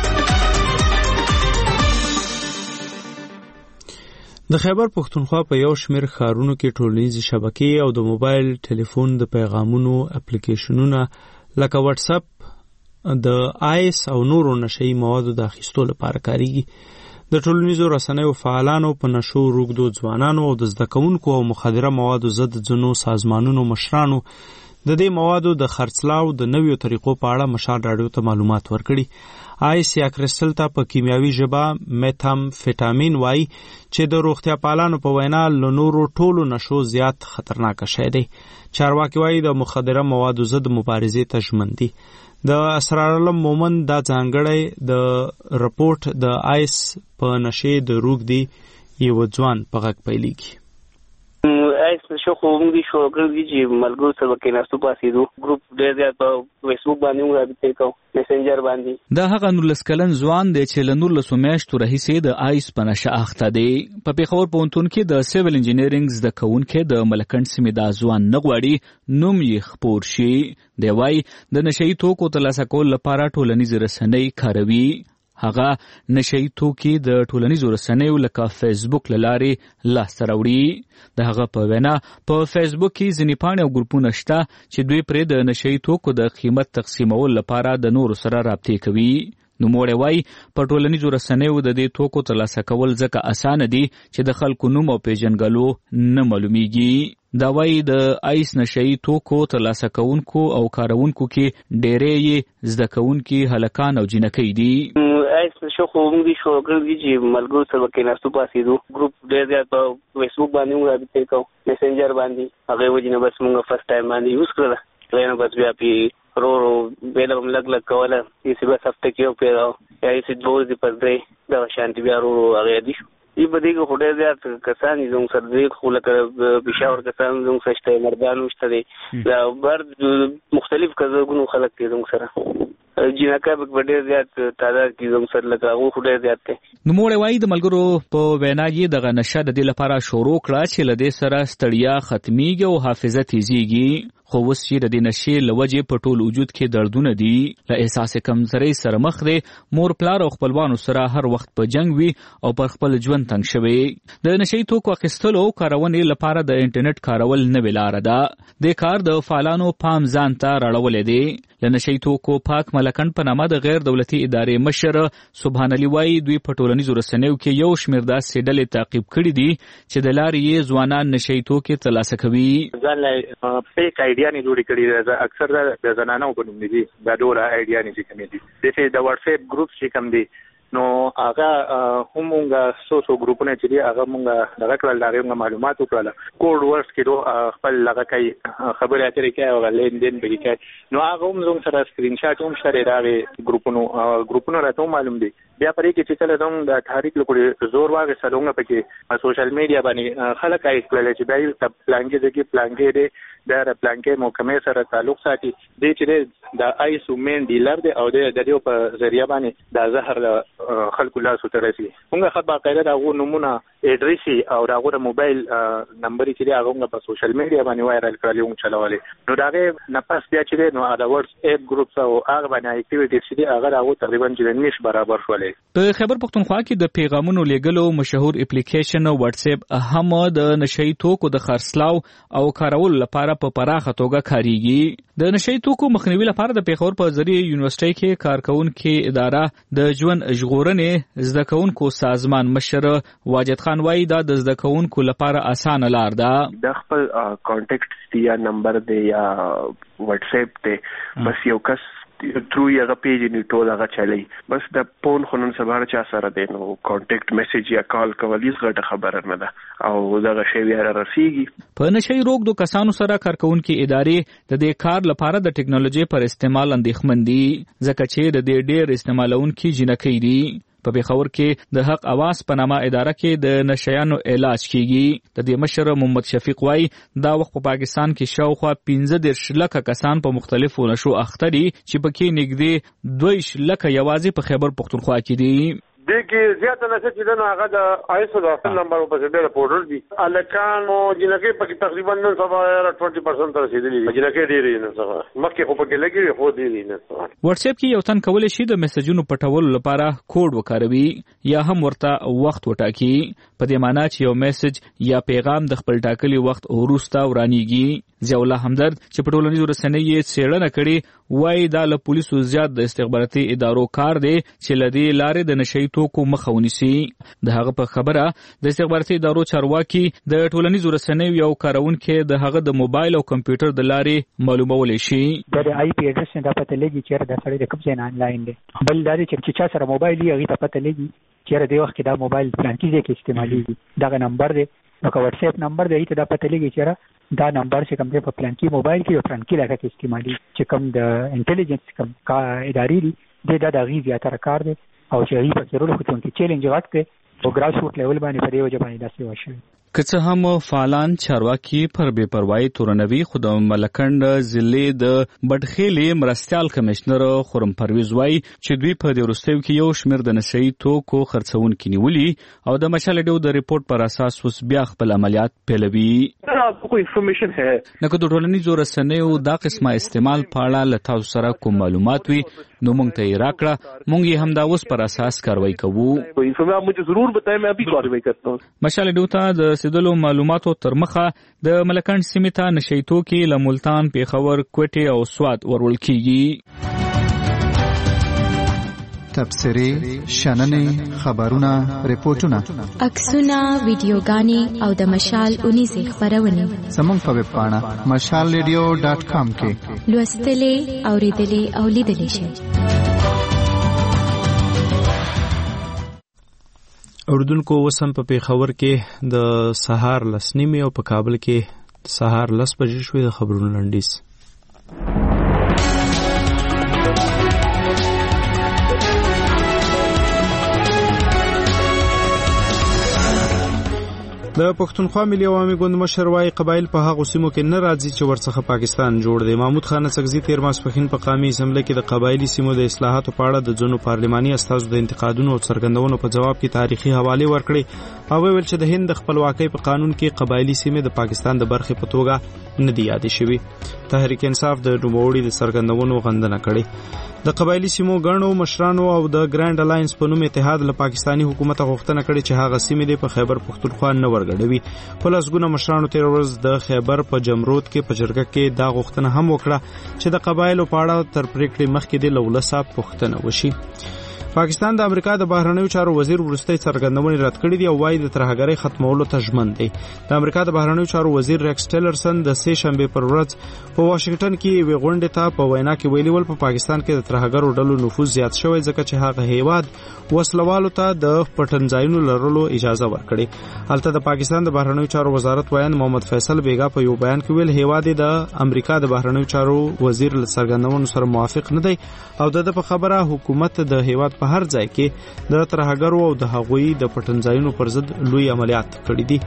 د خیبر پښتونخوا په یو شمېر ښارونو کې ټولنیزې شبکې او د موبایل ټلیفون د پیغامونو اپلیکیشنونه لکه واتس اپ د آیس او نورو نشئی موادو د اخیستو لپاره کاریږي. د ټولنیزو رسنیو فعالانو په نشو روږدو ځوانانو او د زده کوونکو او مخدره موادو ضد ځینو سازمانونو مشرانو د دې موادو د خرڅلاو د نویو طریقو په اړه مشال راډیو ته معلومات ورکړي. آیس یا کرسټل ته په کیمیاوي ژبه میتامفیټامین وایي چې د روغتیا پالانو په وینا له نورو ټولو نشو زیات خطرناک شی دی. چارواکي وایي د مخدره موادو ضد مبارزې ته ژمن دي. د اسرارالم مومن دا ځانګړی د رپورټ د آیس په نشې د روږدي یو ځوان په غږ پیلېږي. ایس شو خو موږ شو کړی چې ملګرو سره کې ناسو پاسېدو ګروپ ډېر زیات په فیسبوک باندې موږ رابطه کوو، میسنجر باندې. دا هغه نولس کلن ځوان دی چې له نولسو میاشتو راهیسې د آیس په نشه اخته دی. په پېښور پوهنتون کې د سیول انجینرینګ زده کوونکی د ملکنډ سیمې دا ځوان نه غواړي نوم یې خپور شي. دی وایي د نشهیي توکو ترلاسه کولو لپاره ټولنیزې رسنۍ کاروي. هغه نشئی توکي د ټولنیزو رسنیو لکه فیسبوک له لارې لاسته راوړي. د هغه په وینا په فیسبوک کې ځینې پاڼې او ګروپونه شته چې دوی پرې د نشئی توکو د قیمت تقسیمولو لپاره د نورو سره رابطې کوي. نوموړی وایي په ټولنیزو رسنیو د دې توکو ترلاسه کول ځکه اسانه دي چې د خلکو نوم او پیژنګلو نه معلومیږي. دا وایي د آیس نشئی توکو ترلاسه کوونکو او کاروونکو کې ډېری یې زده کوونکي هلکان او جینکۍ دي. ایس شو خو موږ شو کړی چې ملګرو سره کې ناسو پاسېدو ګروپ ډېر زیات په فیسبوک باندې موږ رابطه کوو، میسنجر باندې. هغه وجه نه بس موږ فرست ټایم باندې یوز کړل، نو بس بیا پی رو رو بیل هم لګ لګ کوله یې بس هفته کې یو پیراو یا یې دوه ورځې پس درې دغه شانتي بیا رو رو هغه یادي شو ای په دې کې خو ډېر زیات کسان دي زموږ سره دي خو لکه پېښور کسان زموږ سره شته مردان شته دي دا بر مختلف کزګونو خلک دي زموږ سره جنکا په ډېر زیات تعداد کې زموږ سره لکه هغه خو ډېر زیات دي. نوموړی وایي د ملګرو په وینا یې دغه نشه د دې لپاره شروع کړه چې له دې سره ستړیا ختمیږي او حافظه تیزیږي، خو اوس چې د دې نشې له وجې په ټول وجود کې دردونه دي، له احساس کمزورۍ سره مخ دی، مور پلار او خپلوانو سره هر وخت په جنگ وي او پر خپل ژوند تنګ شوی. د نشې توکو اخیستلو او کارونې لپاره د انټرنیټ کارول نوې لاره ده. د کار د فعالانو پام ځان ته راړولی دی. له نشې توکو پاک ملکن په نامه د غیر دولتي ادارې مشر سبحان علي وایي دوی په ټولنیزو رسنیو کې یو شمېر داسې ډلې تعقیب کړي دي چې د لارې یې ځوانان نشې توکي ترلاسه کوي. ځان له فیک آیډیا نه جوړې کړي دي، اکثر د زنانو په نوم دي دا ډول آیډیا نه چې کوم دي د واتس اپ ګروپ چې کوم دي نو هغه هم موږ سوسو ګروپونه چې دي هغه موږ دغه کړل دا موږ معلومات وکړل کوډ ورډز کې خپل لغه کوي خبرې اترې کوي او لین دین به کوي نو هغه هم زموږ سره سکرین شاټ هم شته راغی ګروپونو ګروپونو راته معلوم دي. بیا پرې کې چې کله دوم د تحریک لپاره زور واغې سلونګه پکې سوشل میډیا باندې خلک آی کړل چې دای په پلانګې دغه پلانګې دی د پلانګې محکمې سره تعلق ساتي دی چې د آیسو مین ډیلر دی او د دې په ذریعہ باندې د زهر خلکو لاسو ته رسي. موږ خو باقاعده دغه نمونه اډریس او دغه موبایل نمبر چې دی هغه په سوشل میډیا باندې وایرل کړل او چلولې نو دغه نفس بیا چې نو د واتس اپ ګروپ او هغه باندې اکټیویټیز چې دی هغه هغه تقریبا چې نش برابر شولې. په خیبر پختونخوا کې د پیغامونو لیږلو مشهور اپلیکیشن واتس اپ هم د نشئی توکو د خرڅلاو او کارولو لپاره په پراخه توګه کاریږي. د نشئی توکو مخنیوي لپاره د پیښور په ذریعہ یونیورسيټي کې کارکونکو اداره د ژوند ژغورنې زده کوونکو سازمان مشر واجد خان وایي دا د زده کوونکو لپاره اسانه لار ده. د خپل کانټیکټ دی یا نمبر دی یا واتس اپ دی بس یو کس ترو یغه پیج نه ټول هغه چلی بس د پون خونن سبا چا سره دی نو کانټیکټ میسج یا کال کولیز غټه خبره نه ده او دغه شی ویره رسیږي. په نشئی روغ دو کسانو سره کارکونکو ادارې د دې کار لپاره د ټکنالوژي پر استعمال اندېښمن دي ځکه چې د دې ډېر استعمالونکو جنکې دي. په پیښور کې د حق اواز په نامه اداره کې د نشیانو علاج کیږي. د دې مشر محمد شفیق وایي دا وخت په پاکستان کې شاوخوا پنځه دېرش لکه کسان په مختلفو نشو اخته دي چې پکې نږدې دوه لکه یوازې په خیبر پختونخوا کې دي. د کې زیاته نشه چې دنو هغه د آیسو د خپل نمبر په ډېر پورټل دي الکانو جنکه په تقریبا نن سبا بیس پرسنټ رسیدلی جنکه ډېری نه سبا مخکې خو په لګي خو دی نه سبا. واتس اپ کې یو تن کولای شي د میسجونو پټولو لپاره کوډ وکاروي یا هم ورته وخت وټاکي په دې معنی چې یو میسج یا پیغام د خپل ټاکلي وخت وروسته ورانیږي. ضیاء الله همدرد چې په ټولنیزو رسنیو څېړنه کړې وایي دا له پولیسو زیات د استخباراتي ادارو کار دی چې له دې لارې د نشئی توکو مخه ونیسي. د هغه په خبره د استخباراتي ادارو چارواکي د ټولنیزو رسنیو یو کارونکو د هغه د موبایل او کمپیوټر د لارې معلومولای شي. د آی پی اډرس نه پته لګي چې دا سړی د کوم ځای نه انلاین دی بل دا چې چا سره موبایل یې هغه ته پته لګي چې د وخت دا موبایل پلان کې کې استعمالي دا نمبر دی نو که واتس اپ نمبر دی ته دا پته لګي چې دا نمبر چې کوم دی په پلان کې موبایل کې او پلان کې لکه کې استعمالي چې کوم د انټيليجنس کوم کا اداري دی دا د غي زیاتره کار دی او چې غي په کېرولو خو ته چیلنج راکته او ګراس روټ لیول باندې په دې وجه باندې داسې وشي. که څه هم فعالان چارواکي پر بې پروايي تورنوي خو د ملکند ضلع د بټخېلې مرستيال کمشنر خرم پرویز وایي چې دوی په دې وروستیو کې یو شمېر د نشئی توکو خرڅونکي نیولي او د مشال ډیو د ریپورت پر اساس اوس بیا خپل عملیات پیلوي. کوم انفارمیشن ہے نو که د ټولنیزو رسنیو دا قسمه استعمال په اړه له تاسو سره کوم معلومات وي نو موږ ته یې راکړه موږ یې هم دا اوس پر اساس کاروایی کوو. انفارمیشن مجھے ضرور بتائیں میں ابھی کاروایی کرتا ہوں. مشال ډیو ته د سیدلو معلوماتو تر مخه د ملکند سیمې ته نشئی توکي له ملتان پیښور کوټې او سوات ورول کیږي. تبصرې شننې خبرونه ریپورتونه عکسونه ویډیوګانې او د مشال اونیزې خبرونه زموږ په ویب پاڼه مشال ریډیو ډاټ کام کې لوستلې اوریدلې او لیدلې شئ. اردوونکو وسم په پیښور کې د سهار لس نیمې او په کابل کې سهار لس بجې شوې. د خبرونو لنډیز د پښتونخوا ملي عوامي ګوند مشر وايي قبایل په هغو سیمو کې نه راځي چې ورڅخه پاکستان جوړ دی. محمود خان څکزي تیر ماسپښین په قومي اسمبلی کې د قبایلی سیمو د اصلاحاتو په اړه د ځینو پارلماني استازو د انتقادونو او څرګندونو په جواب کې تاریخي حواله ورکړې او ویل چې د هند د خپلواکۍ په قانون کې قبایلی سیمې د پاکستان د برخې په توګه نه دی یادې شوې. تحریک انصاف د نوموړي د څرګندونو غندنه کړې. د قبایلی سیمو ګڼو مشرانو او د ګرانډ الاینس په نوم اتحاد له پاکستانی حکومت غوښتنه کړې چې هغه سیمې د په خیبر پختونخوا نه ورګډوي. په لسګونه مشرانو تیر ورځ د خیبر په جمرود کې په جرګه کې دا غوښتنه هم وکړه چې د قبایلو په اړه تر پریکړې مخکې د لولسا پوښتنه وشي. پاکستان د امریکا د بهرنیو چارو وزیر وروستۍ څرګندونې رد کړې دي او وايي د ترهګرۍ ختمولو ته ژمن دی. د امریکا د بهرنیو چارو وزیر ریکس ټیلرسن د سه شنبه پر ورځ په واشنگټن کې یوې غونډې ته په وینا کې ویلي ول په پاکستان کې د ترهګرو ډلو نفوذ زیات شوی ځکه چې هغه هیواد وسلوالو ته د پټنځایونو لرلو اجازه ورکړي. هلته د پاکستان د بهرنیو چارو وزارت وایي محمد فیصل بیگا په یو بیان کې ویل هیواد د امریکا د بهرنیو چارو وزیر له څرګندونو سره موافق نه دی او د په خبره حکومت د هیواد په هر ځای کې د ترهګرو او د هغوی د پټنځایونو پر ضد لوی عملیات کړي دي.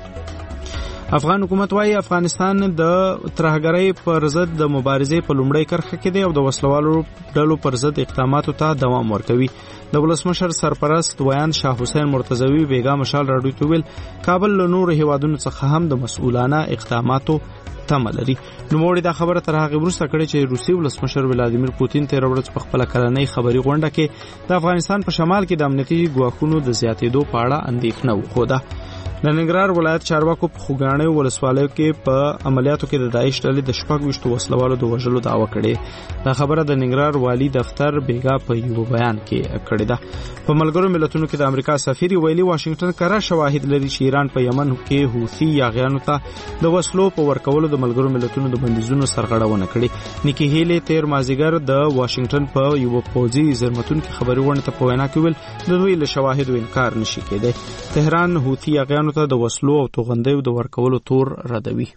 افغان حکومت وايي افغانستان د ترهګرۍ پر ضد د مبارزې په لومړۍ کرښه کې دی او د وسلوالو ډلو پر ضد اقداماتو ته دوام ورکوي. د ولسمشر سرپرست ویان شاه حسین مرتضوی بیگا مشال راډیو ته ویل کابل له نورو هیوادونو څخه هم د مسؤلانه اقداماتو تمه لري. نوموړي دا خبره تر هغه وروسته کړې چې روسي ولسمشر ولادیمیر پوتین تیر ورځ په خپل کلنۍ خبري غونډه کې د افغانستان په شمال کې د امنیتي ګواښونو د زیاتېدو په اړه اندېښنه وښوده. د ننګرهار ولایت چارواکو په خوګاڼیو ولسوالیو کې په عملیاتو کې د داعش ډلې د شپږ ویشتو وسلوالو د وژلو دعوه کړې. دا خبره د ننګرهار والي دفتر بیگا په یو بیان کې کړې ده. په ملګرو ملتونو کې د امریکا سفیر ویلي واشنگټن کره شواهد لري چې ایران په یمن کې حوثي یاغیانو ته د وسلو په ورکولو د ملګرو ملتونو د بندیزونو سرغړونه کړې. نیکی هیلی تیر مازیګر د واشنگټن په یو پوځي زرمتون کې خبري غونډه ته په وینا کې ویل د دوی له شواهدو انکار نشي کېدی. تهران حوثي یاغیانو ته د وسلو او توغندیو د ورکولو تور ردوي.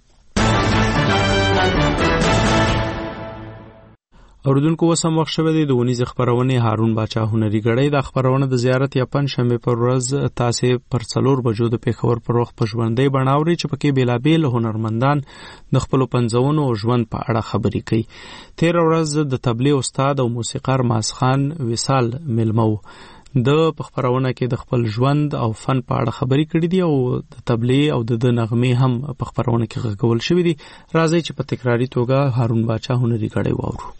اوردونکو وسم وخت شوه دی د ونیز خبرونه هارون باچا هنري غړی د خبرونه د زیارت یا پن شنبه پر ورځ تاسو پر څلور بجو د پیښور پر وخت په ژوندۍ بڼاوري چې پکې بیلابیل هنرمندان د خپل پنځونو او ژوند په اړه خبرې کوي. تیر ورځ د تبلیغ استاد او موسیقار ماسخان وصال ملمو د خبرونه کې د خپل ژوند او فن په اړه خبرې کړې دي او د تبلیغ او د نغمې هم په خبرونه کې غږول شوې دي. راځي چې په تکراری توګه هارون باچا هنري غړی واورو.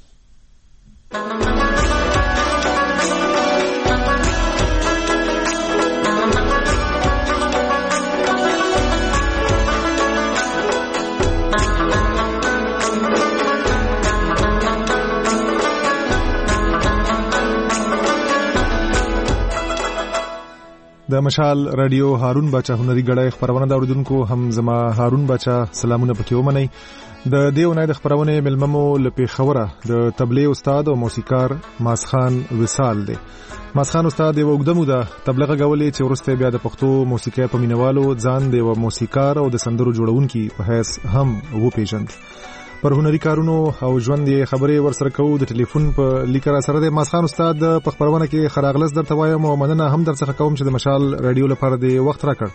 د مشال رادیو هارون باچا هنري غړی خبرونه د اوریدونکو هم زما هارون باچا سلامونه پکې ومنئ. د دیونه د خبرونه ملممو لپی خوره د تبلیغ استاد او موسیقار ماسخان وصال دی. ماسخان استاد یو وګدمو د تبلیغ غولې چې ورسته بیا د پښتو موسیقي په مینوالو ځان دی او موسیقار او د سندرو جوړونکي په حیث هم وو پیژند. پر هنري کارونو او ژوند یې خبرې ورسره کوو. د ټلیفون په لیکره سره د ماسخان استاد په خبرونه کې خراغلس درته وایم او مننه هم در څخه کوم چې د مشال رادیو لپاره د وخت راکړ.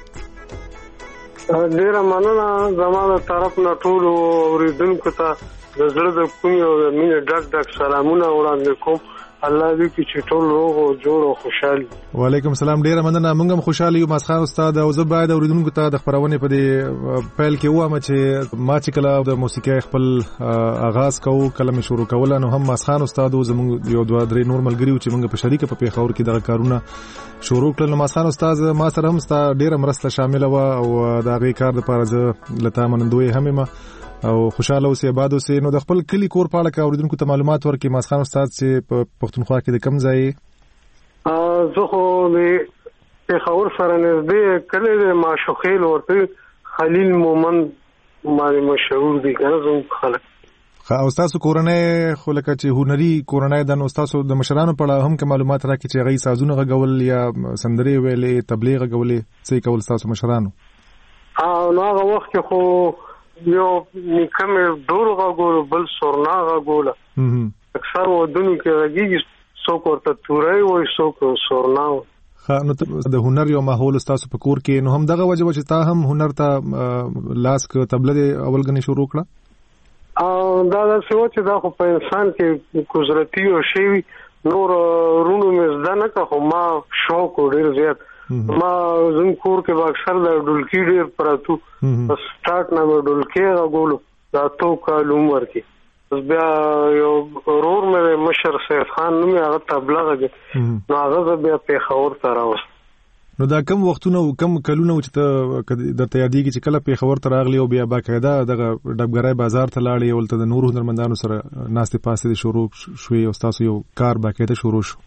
ډیره مننه زموږ طرف نه ټول اوریدونکو ته د زړه د کومې او د مینې ډک ډک سلامونه وړاندې کوم. الله دې چې ټول روغ او جوړ او خوشحال. وعلیکم السلام. ډیره مننه. موږ هم خوشاله یو ماسخان استاد او زه باید اوریدونکو ته د خبرونه په دې پیل کې وایم چې ما چې کله د موسیقي خپل آغاز کوو کله مې شروع کوله نو هم ماسخان استاد او زموږ یو دوه درې نور ملګریو چې موږ په شریکه په پیښور کې دغه کارونه شروع کړل. ماسخان استاد ما سره هم ستا ډیره مرسته شامل و او دا غي کار لپاره زه لته منندوی هم ما او خوشاله اوسې آباد اوسې. نو د خپل کلی کور په اړه اوریدونکو ته معلومات ورکړي. ماسخان استاد چې په پښتونخوا کې د کم ځای زه خو د پیښور سره نږدې کلی د ماشوخیل ورته خلیل مومند باندې مشهور دي کنه زموږ خلک. او تاسو کورنۍ خو لکه چې هنري کورنۍ د نو تاسو د مشرانو په اړه هم کوم معلومات راکړي چې غي سازونه غول یا سندري ویلې تبلیغ غولې څه کول تاسو مشرانو؟ او نو هغه وخت کې خو یو نیکم دور غول بل سورنا غول اکثر ودونو کې راګي څوک ورته تورای وای څوک سورنا. نو د هنر یو ماحول تاسو په کور کې نو هم دغه وجه چې تا هم هنر ته لاس ک تبله اول غني شروع کړه او دا د سوچ دا خو په انسان کې قدرتي او شی نور رونو مې ځنه کا خو ما شوق ډیر زیات ما زم کور کې اکثر د ډولکی ډیر پراتو سٹارټ نه ډولکی غولو دا تو کال عمر کې بیا یو رور مې مشر سید خان نوم هغه تبله غږ نو هغه بیا په خور ته راوست نو دا کم وختونه او کم کلونه چې ته درته یادېږي چې کله په خور ته راغلی او بیا باقاعده دغه ډبګرای بازار ته لاړې او ته د نورو هنرمندانو سره ناستې پاستې شروع شوې او تاسو یو کار باقاعده شروع شو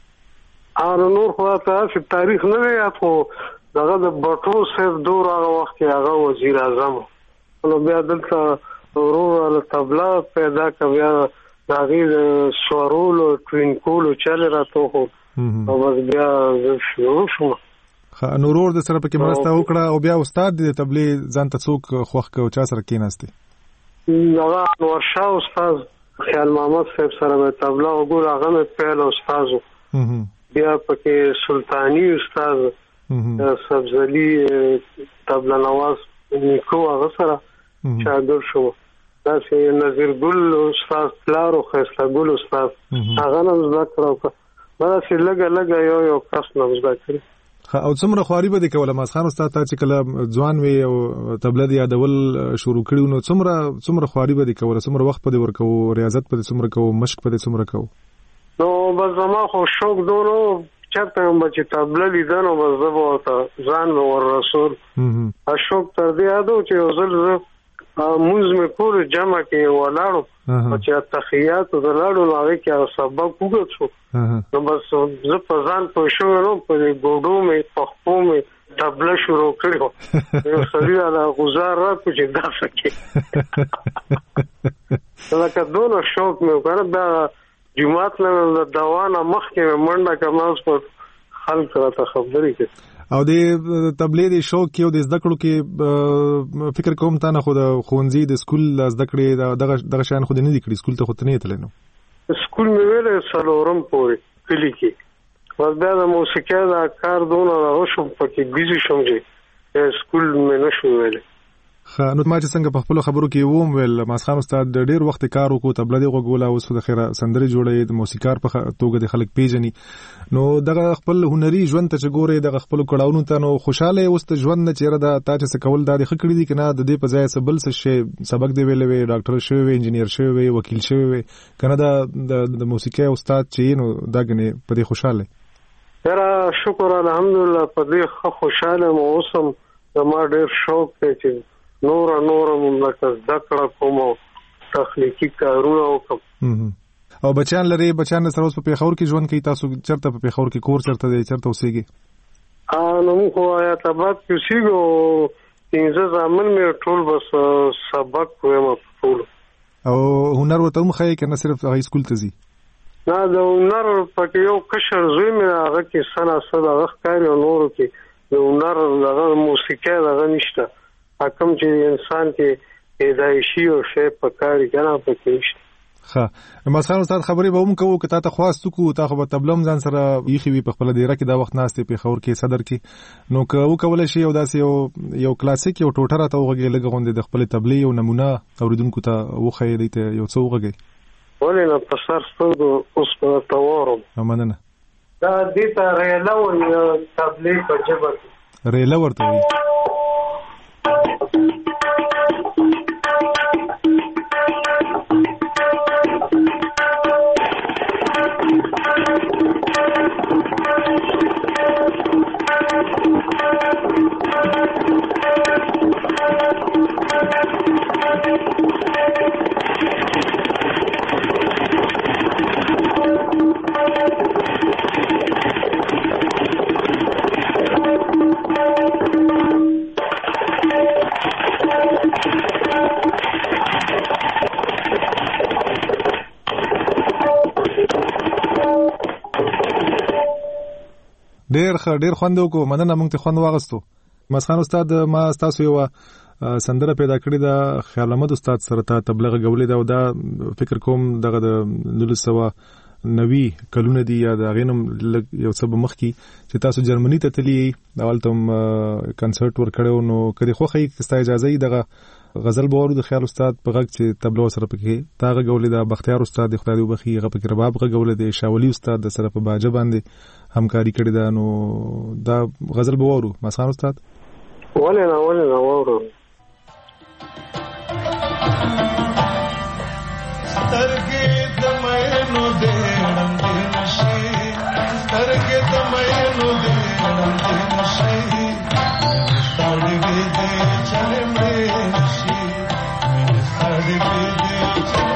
ا نور خو تاسو تاریخ نه یاد خو دغه د بټو سیف دور هغه وخت هغه وزیر اعظم نو بیا دلته ورور له تبلا پیدا کوي دا غیر سوارول او ټوینکول چل راته خو او بس بیا شروع شو خا نورور د سره پکې مرسته وکړه او بیا استاد د تبلې ځان ته څوک خوخ کو چا سره کېناسته هغه نور شاه استاد خیال محمد صاحب سره په تبلا او ګور هغه په پیل استادو بیا پکې سلطانی استاد سبزلی تبلا نواز نیکو هغه سره شاګرد شو دا چې نظیر ګل استاد پلارو خسته ګل استاد هغه نن ذکر وکړه دا چې لګا لګا یو یو کس نن ذکر او څومره خواري به د کوله ماسخان استاد ته چې کله ځوان وي او تبله دی یادول شروع کړو نو څومره څومره خواري به د کوله څومره وخت په ورکو ریاضت په څومره کو مشق په څومره کو نو بس ما خو شوق دونو چرته هم چې تبله لیدنه بس زبو ته ځان ور رسول ا شوق تر دې اډو چې وزل موږ مې کور جمع کې ولاړو چې تخیات ولاړو نو هغه کې سبق وګورم نو بس زه په ځان په شو نو په ګوډو مې په خپو مې تبله شروع کړو یو سړی علا غزار را کو چې دا سکے لکه دونو شوق مې وکړ دا جمعات نه دوانه مخ کې منډه کماس په خلک راته خبرې کوي او د تبلیغ د شوق کې او د زده کړو کې فکر کوم تا نه خو د خونځي د سکول زده کړې دغه دغه شان خو نه دي کړی سکول ته خو نه تللی نو سکول مې ویلې سلورم پورې کلی کې ور بیا د موسیقۍ دا کار دونه راوشم پکې بیزی شوم چې سکول مې نشو ویلې خا نو ما چې څنګه په خپل خبرو کې ووم ویل ماسخان استاد ډېر وخت کار وکړو تبله دی غوګولا اوس د خیره سندري جوړې د موسیقار په توګه د خلک پیژني نو دغه خپل هنري ژوند ته چې ګوره دغه خپل کړهونو ته نو خوشاله اوس ته ژوند نه چیرې دا تا چې کول دا خکړې دي کنه د دې په ځای سبل څه شی سبق دی ویلې وی ډاکټر شوی وی انجنیر شوی وی وکیل شوی وی کنه دا د موسیقي استاد چې نو دا غني په دې خوشاله یاره شکر الحمدلله په دې خوشاله مو اوسم زما ډېر شوق دی چې نور نور مملکت ذکر کوم تخلیقي کارونه وکم او بچان لري بچان سره اوس په پیښور کې ژوند کوي تاسو چرته په پیښور کې کور چرته دی چرته اوسېږي ا نو خو آیا تبات کې سیګو څنګه ځامن مې ټول بس سبق وایم ټول او هنر وته هم خای کنه صرف هاي سکول ته زی نه د هنر په یو کشر زوی مې هغه کې سنا صدا غخکاری او نور کې د هنر دغه موسیقي دغه نشته حکم چې انسان کې پیدایشي او شی پکاري کنه پکې نشته ښه مسخان استاد خبرې به هم کوو که تا ته خواست کو تا خو به تبلم ځان سره یخي وي په خپل دیره کې دا وخت ناشته په خور کې صدر کې نو که وکول شي او داسې یو یو کلاسیک یو ټوټه راته وغږی لګ غونډه د خپل تبلی یو نمونه اوریدونکو ته وخی دیته یو څو وغږی ولې نه په سر ستو اوس په تورم مننه دا دې ته ریلا و تبلی په جبر ریلا ورته وي ډیر ښه ډیر خوند وکړو مننه مونږ ته خوند واغستو مسخان استاد ما تاسو یو سندره پیدا کړی دا خیال احمد استاد سره ته تبلیغ غولې دا او دا فکر کوم دغه د نولس سوه نوي کلونه دي یا د غینم یو څه مخ کی چې تاسو جرمني ته تللی اول تم کنسرت ور کړو نو کړي خو خی کستا اجازه ای دغه غزل باور د خیال استاد په غږ چې تبلو سره پکې تا غولې د بختیار استاد خدای دې وبخي غ پکې رباب غولې د شاولي استاد د سره په باجه باندې همکاري کړې ده نو دا غزل باور مسخان استاد ولې نه ولې نه وورو سترګې د مینو دېړم دې نشي سترګې د مینو دېړم دې نشي سترګې دې چلې مې نشي سترګې دې چلې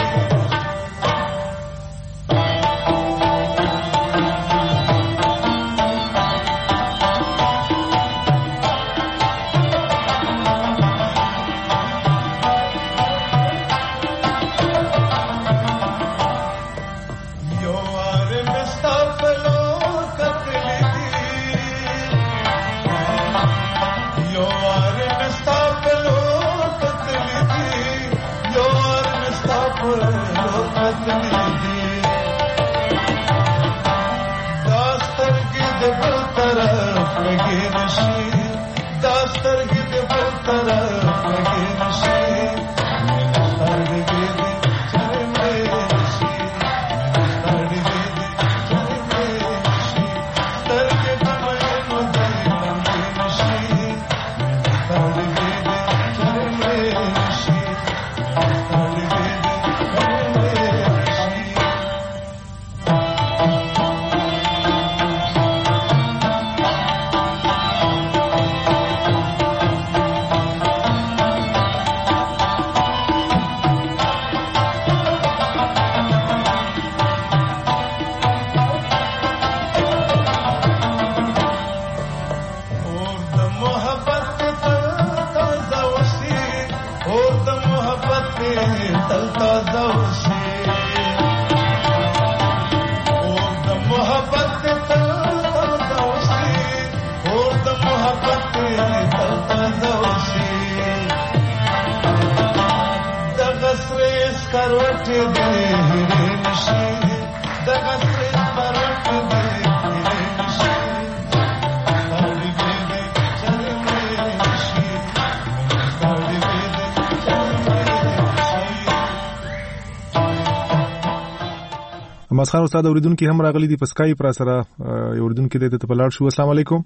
مسخان استاد اوریدونکو هم راغلي دي په سکایپ را سره اوریدونکو دې ته په لاړ شو. السلام علیکم.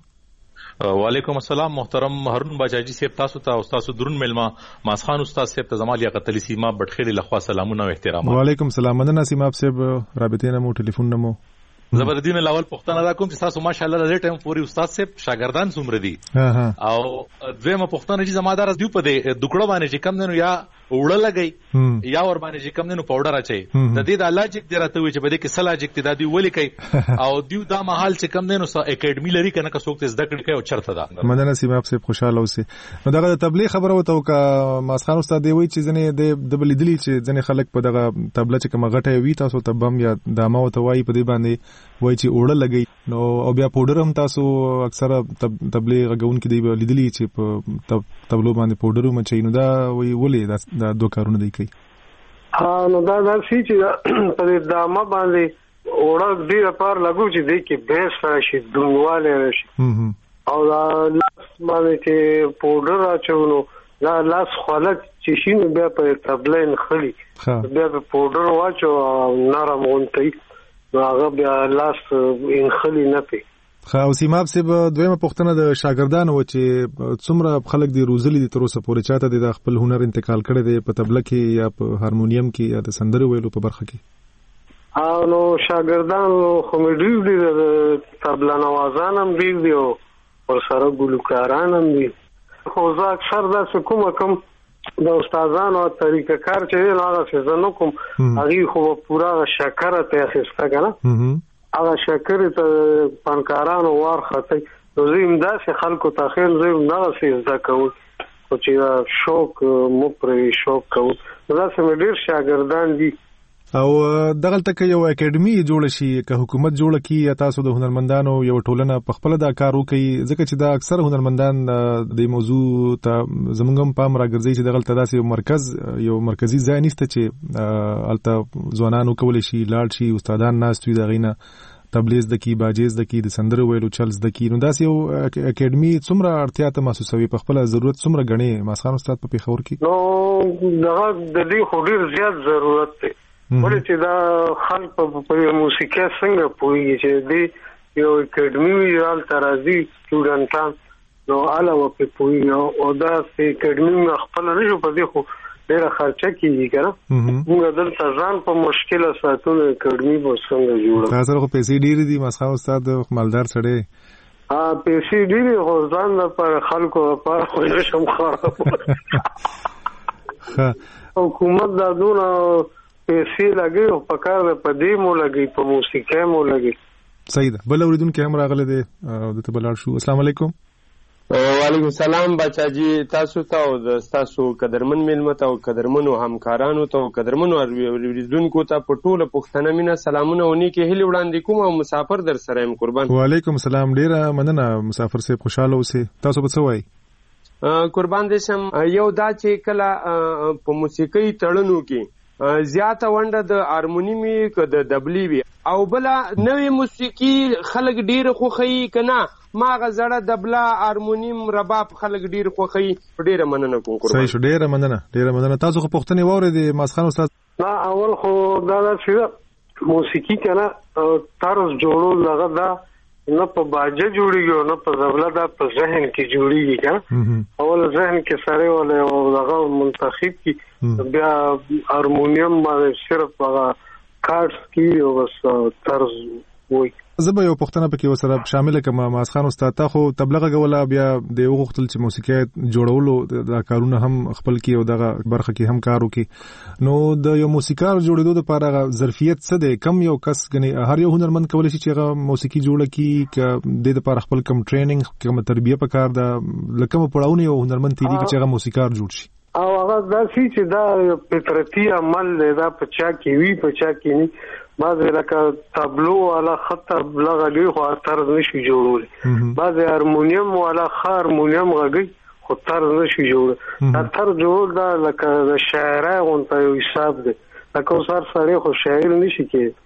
وعلیکم السلام محترم هارون باجاجي صاحب تاسو ته او تاسو درون ملما مسخان استاد صاحب ته زمالیا قتل سیما بټخېلی لخوا سلامونه او احترامات. وعلیکم السلام مننه سیما صاحب رابطې نه مو ټلیفون نه مو زبردین الاول پښتنه را کوم چې تاسو ماشاءالله د ټیم پوری استاد صاحب شاګردان څومره دي او دویمه پښتنه چې زمادار دیو په دې دکړو باندې چې کم دنو یا وړه لګي یا ور باندې چې کم دنو پاوډر اچي د دې د لاجیک درته وي چې بده کې سلاجیک ته دادی ولي کوي او دیو دا محل چې کم دنو سا اکیډمي لري کنه که څوک ته زده کړي کوي او چرته ده مدنه سیمه صاحب خوشاله اوسه. نو دغه تبلیغ خبره وته کا مسخان استاد دی وی چې ځنه د د بلیدلی چې ځنه خلک په دغه تبله چې کوم غټه وي تاسو ته بم یا دامه وته وای په دې باندې وای چې وړه لګي نو او بیا پاوډر هم تاسو اکثره تبلیغ غون کې دی لیدلی چې په تبلو باندې پاوډر مچي نو دا وی ولې دا دوه کارونه دی کوي. ها نو دا دا شي چې په دې دامه باندې وړه دی لپاره لګو چې دی کې بیس راشي دونواله راشي او دا لاس باندې چې پاوډر اچونو دا لاس خلک چې شي بیا په تبلین خلی بیا په پاوډر واچو نرم اونتي نو هغه بیا لاس انخلی نه پي. خا او سیماب سه دویمه پښتنه د شاګردانو چې څومره خلک دی روزلي دي تر اوسه پورې چاته د خپل هنر انتقال کړي دی په تبله کې یا په هارمونیم کې یا د سندرو ویلو په برخه کې. او نو شاګردانو خو مې ډیر دي د تبله نوازان هم ډیر دي او ور سره ګلوکاران هم دي خو زه اکثر دا کوم کوم د استادانو طریقه کار چې نه هغه څه نو کوم هغه خو پورا شکر ته اخیسته کنه هغه شکر ته پنکارانو ورخته نو زم داسې خلکو ته خیر زم نه سي زده کوو او چې شوق مو پرې شوق کوو دا سم ډیر شاګردان دي او دغه تک یو اکیډمي جوړ شي که حکومت جوړ کی یا تاسو د هنرمندانو یو ټولنه په خپل دا کار وکړي ځکه چې دا اکثر هنرمندان د موضوع ته زمونږ پام راګرځي چې دغه تداسي یو مرکز یو مرکزی ځای نشته چې الته ځوانانو کولای شي لاړ شي استادان ناست وي دغه نه تبلیغ دکی باجیز دکی د سندرو ویلو چلز دکی نو داس یو اکیډمي څومره اړتیا ته محسوسوي په خپل ضرورت څومره غني ماسخان استاد په پیښور کې نو دغه د دې خوري زیات ضرورت دی ولې چې دا خلک په موسیقي څنګه پوهیږي چې دی یو اکیډمي یال ترازی سټوډنټان نو علاوه په پوهیږي او دا چې اکیډمي خپل نه جو په دې خو ډیره خرچه کیږي کنه موږ دلته ځان په مشکله ساتلو اکیډمي به څنګه جوړو تاسو خو پیسې ډیرې دي ماسخان استاد مالدار سړی ها پیسې ډیرې خو ځان لپاره خلکو لپاره خو نشم خراب حکومت دا دونه پیسې لګي او په کار په دې مو لګي په موسیقي مو لګي صحیح ده بل اوریدونکو هم راغله دي د ته بلار شو السلام علیکم وعلیکم السلام بچاجي تاسو ته او د تاسو قدرمن ملمت او قدرمنو همکارانو ته او قدرمنو اوریدونکو ته په ټوله پښتنه مینا سلامونه ونی کې هلي وړاندې کوم او مسافر در سره يم قربان وعلیکم السلام ډیره مننه مسافر سي خوشاله اوسئ تاسو په څه وای قربان دې شم یو دا چې کله په موسیقي تړنو کې زیاته ونده د هارمونیمي که د دبلی وي او بلا نوې موسیقي خلک ډیر خوخی کنه ما غزړه دبلا هارمونیم رباب خلک ډیر خوخی ډیر مننه کوم قربان صحیح شو ډیر مننه ډیر مننه تاسو خو پښتني ووري ماسخان استاد ما اول خو دا چې موسیقي کنه طرز جوړول لغه دا نه په باجه جوړیږي نه په زبله دا په ذهن کې جوړیږي کنه اول ذهن کې سره ولې او دغه منتخب کی بیا هارمونیم باندې صرف هغه کارډز کی او بس طرز وای زبا یو پښتنه پکې وسره شامل کما ماسخان استاد ته خو تبلیغ غولا بیا د یو غختل چې موسیقي جوړولو د کارونه هم خپل کې او دغه برخه کې هم کارو کې نو د یو موسیقار جوړېدو لپاره ظرفیت څه دی کم یو کس غني هر یو هنرمند کولی شي چې هغه موسیقي جوړه کی ک د لپاره خپل کم ټریننګ کم تربیه پکار ده لکه پړاونه یو هنرمند تیری چې هغه موسیقار جوړ شي او هغه دا چې دا فطرتي عمل دی دا په چا کې وی په چا کې نه بعض لکه تابلو والا خط لغه دی خو طرز نشي جوړول بعض هارمونیم والا هارمونیم غږی خو طرز نشي جوړول دا طرز جوړول دا لکه د شاعرای غونته یو حساب دی لکه سر سره خو شاعر نشي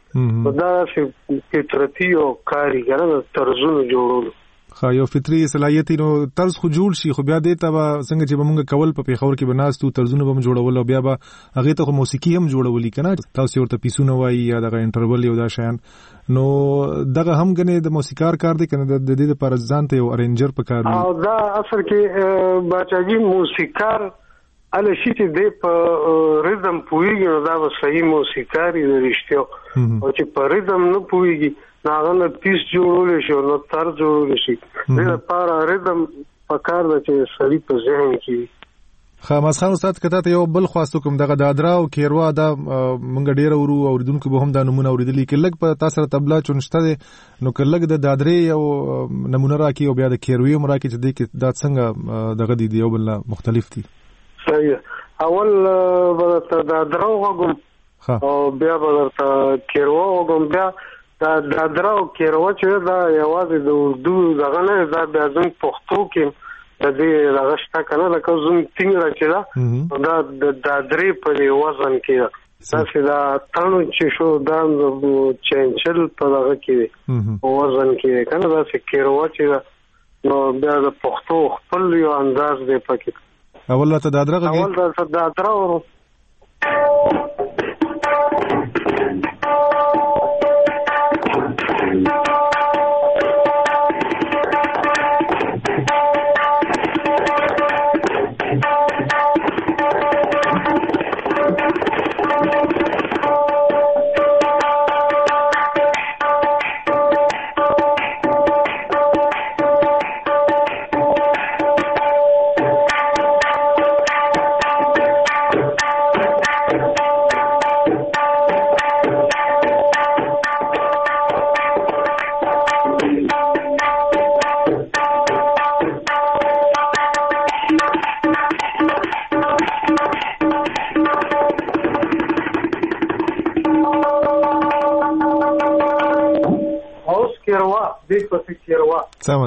کې دا چې فطرتي او کاریګر طرزونه جوړول خا یو فطري صلاحیت نو طرز خو جوړ شي خو بیا دې ته څنګه چې موږ کول په پیښور کې بناستو طرزونه به جوړول او بیا به هغه ته خو موسیقي هم جوړولې کنه تاسو ورته پیسونه وایي یا دغه انټرول یو دا شان نو دغه هم غنه د موسیقار کار دی کنه د دې لپاره ځان ته یو ارنجر پکار او دا اصل کې بچاجي موسیقار ال شي چې د په ریدم پویږي نو دا به صحیح موسیقاری رښتیا او چې په ریدم نه پویږي ناغه پیس جوړول شي نو تر جوړول شي د لپاره ریدم پکار د چې سړی په ذهن کې خامس خان استاد کته ته یو بل خواستو کوم دغه دادرا او کیروا دا مونږ ډیر ورو اوریدونکو به هم دا نمونه اوریدلی کې لګ په تاسو تبلا چونشته نو کلګ د دادرې یو نمونه راکی او بیا د کیروي هم راکی چې د کې دا څنګه دغه دی یو بل مختلف دي صحیح اول ورته دادرا وګم او بیا ورته کیروا وګم بیا دا دادرا او کیروا چې دا یوازې د اردو دغه نه دا د ازم پښتو کې د دې راغشتا کنه لکه زوم څنګه راځي دا د دادرې په وزن کې تاسو دا تانو چې شو دا چنچل په دغه کې وزن کې کنه دا چې کیروا چې نو بیا د پښتو خپل یو انداز دی پکې اول ته دادرا غږی اول ته دادرا ورو کیروا دې پسې کیروا سم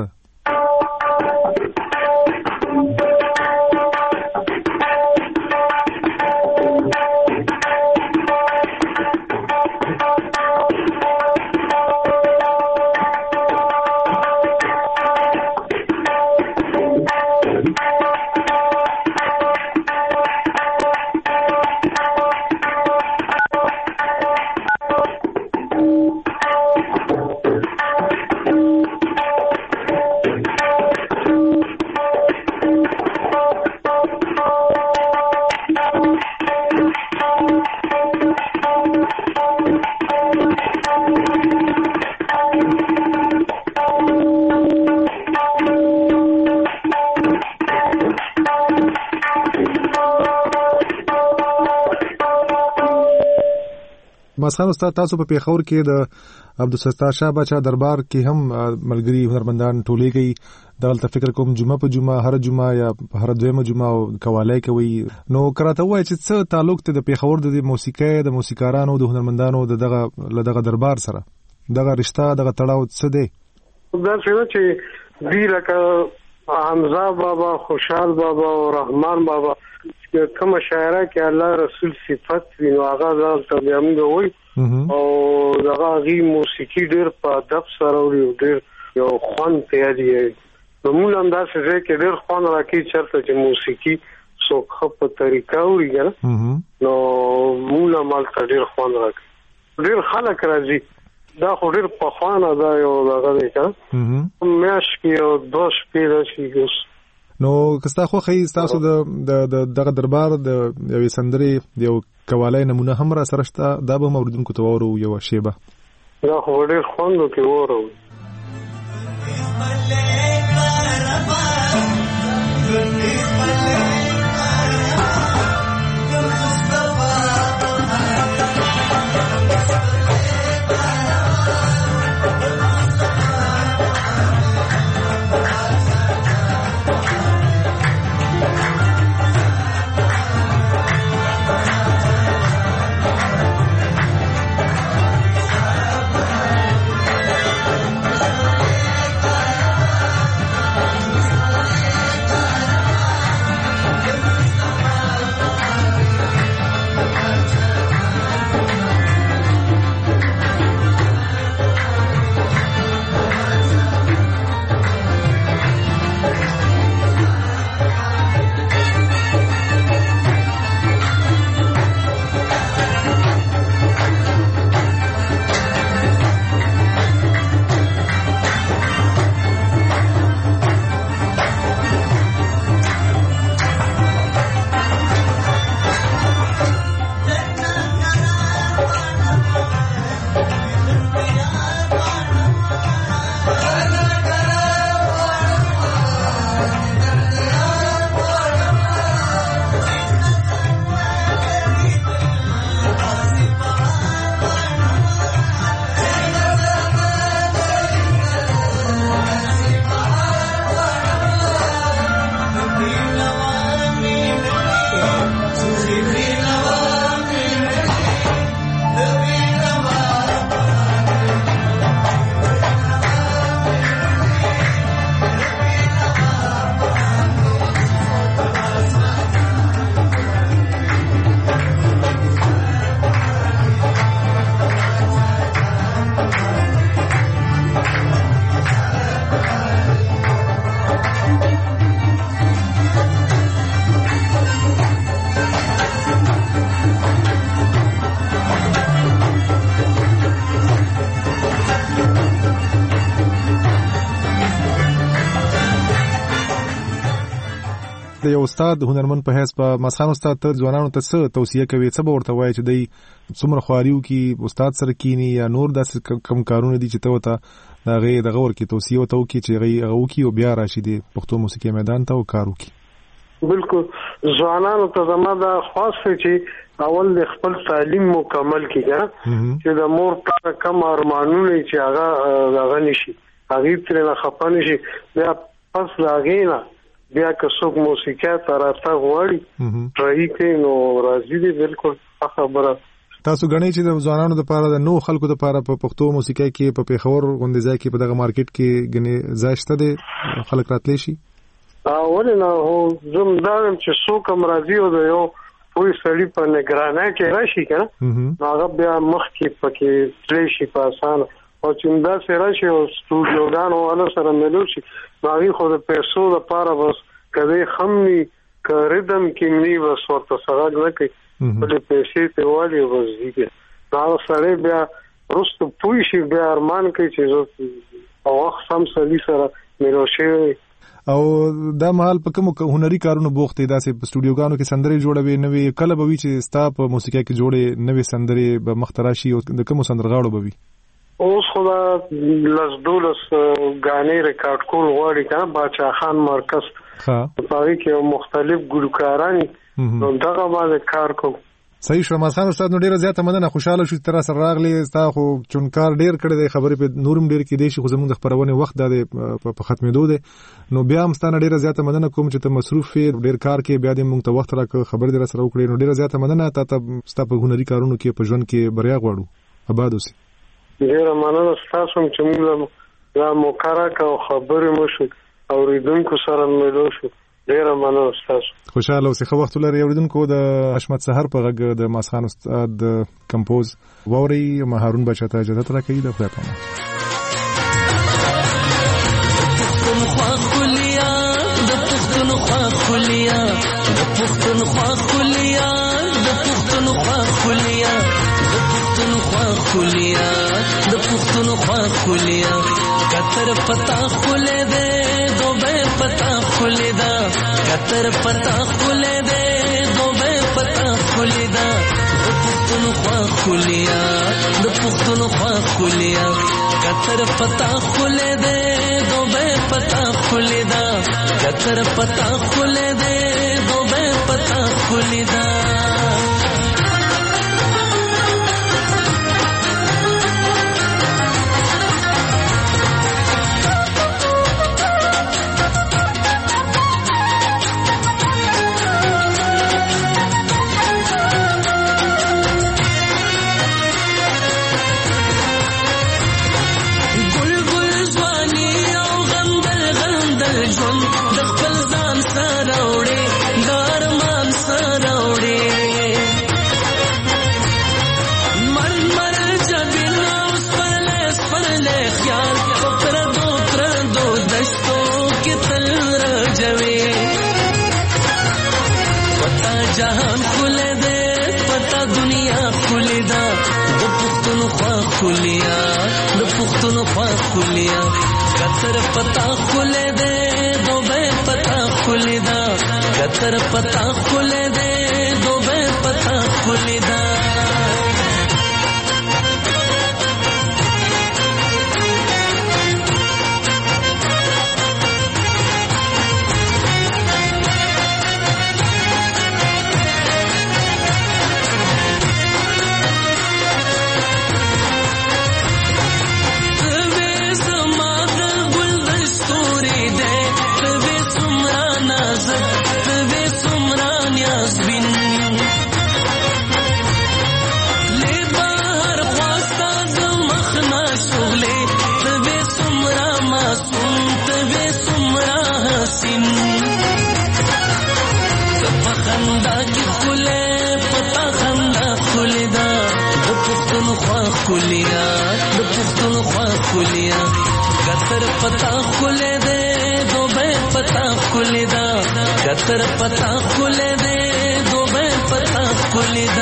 مسخان استاد تاسو په پیښور کې د عبدالستار شاه باچا دربار کې هم ملګری هنرمندان ټولې کوي دغلته فکر کوم جمعه په جمعه هر جمعه یا هر دویمه جمعه قواله کوي نو کراته وای چې څه تعلق ته د پیښور د موسیقۍ د موسیقارانو د هنرمندانو د دغه دغه دربار سره دغه رشتہ دغه تړاو څه دی دا چې دی لکه حمزه بابا خوشحال بابا او رحمان بابا کوم شاعره کې الله رسول صفات وینو هغه ځان ته بیا موږ وای او دغه غي موسیقي ډېر په ادب سره او ډېر یو خوان پیادي نو موږ هم دا څه کې ډېر خوان راکې چرته چې موسیقي څوک په طریقه ویګره نو موږ هم مال ډېر خوان راکې ډېر خلک راځي دا خو ډېر په خوانه دا یو دغه دی که میاشت کې یو دوه شپې راشي نو کستا خو خی تاسو د دغه دربار د یوې سندرې یو قواله نمونه هم را سره شته دا به موردونکو ته وورو یو شیبه دا خو ډېر خوند کې وورو د یو استاد هنرمند په حیث په مسخان استاد ته ځوانانو ته څه توصیه کوي څه به ورته وایي چې دوی څومره خواریو کې استاد سره کینی یا نور داسې کم کارونه دي چې ته ورته د هغې دغه ورکړي توصیه ورته وکړي چې هغې هغه وکړي او بیا راشي د پښتو موسیقي میدان ته او کار وکړي بالکل ځوانانو ته زما دا خواست دی چې اول د خپل تعلیم مکمل کړي چې د مور په کم ارمانونه چې هغه هغه نشي هغې ترې نه خفه نشي بیا پس د هغې نه بیا که څوک موسیقي ته راتګ غواړي ټرای کوي نو راځي دی بالکل خبره تاسو غنئ چې د ځوانانو لپاره د نو خلکو لپاره په پښتو موسیقي کې په پیښور غونډه ځای کې په دغه مارکیټ کې غني ځای شته دي خلک راتلی شي؟ ولې نه هو زم دارم چې څوک هم راځي او د یو پوی سړي په نگرانۍ کې راشي کنه هغه بیا مخکې پکې تللی شي په اسانه او چې داسې راشي او سټوډیوګانو والا سره ملو شي هغې خو د پیسو لپاره بس که خم وي که ردم کې نی بس ورته سغاږ نه کوي بلې پیسې ته والي بس ځي هغه سړی بیا وروسته پوه شي بیا ارمان کوي چې زه وخت سم سړي سره ملو شوی او دا مهال په کوم هنري کارونو بوخت دی داسې په سټوډیوګانو کې سندرې جوړوي نوې کله به وي چې ستا په موسیقۍ کې جوړې نوې سندرې به مخ ته راشي او د کومو سندرغاړو به وي؟ اوس خو دا لس دولس ګانې ریکارډ کول غواړي که نه باچا خان مرکز په هغې کې مختلف ګلوکاران نو دغه باندې کار کوو. صحیح شو ماس خان استاد نو ډیره زیاته مننه خوشاله شو تر سره راغلی ستا خو چونکار ډیر کړی دی خبرې په نورم ډیر کې دی شي خو زموږ د خبرونه وخت د په ختمېدو دی نو بیا هم ستانه ډیره زیاته مننه کوم چې ته مصروف یې ډیر کار کې بیا دې موږ ته وخت راکړ خبر دې سره وکړې نو ډیره زیاته مننه تا ته ستا په هنري کارونو کې په ژوند کې بریا غواړو آباد اوسې. ډیره مننه تاسو چې موږ دا موکارا کو خبرې مو شو اوریدونکو سره ملو شو ډیره مننه تاسو. خوشاله اوسې خو وخت لري اوریدونکو د حشمت سحر په غږ د ماس خان استاد کمپوز ووري مهارون بچا ته اجازه راکړي د خدای په امان. خلیا د پښتونخوا خلیا د پښتونخوا خلیا د پښتونخوا خلیا د پښتونخوا خلیا کتر پتا خله دې دوبه پتا خله دا کتر پتا خله دې دوبه پتا خله دا د پښتونخوا خلیا د پښتونخوا خلیا کتر پتا خله دې دوبه پتا خله دا کتر پتا خله دې دوبه پتا خله دا. जहान खुले दे पता दुनिया खुले दा द पुख्तनख्वा खुलिया द पुख्तनख्वा खुलिया कतर पता खुले दे दो बे पता खुले दा कतर पता खुले दे दो बे पता खुले दा. खुलिया द पुख्तनख्वा खुलिया कतर पता खुले दे दो बे पता खुले दा कतर पता खुले दे दो बे पता खुले दा.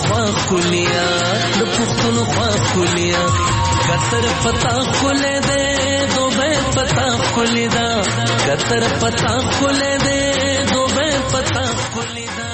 پښتونخوا خولیا د پښتونخوا خولیا کتر پتا خولې دې دوبه پتا خولې دا کتر پتا خولې دې دوبه پتا خولې دا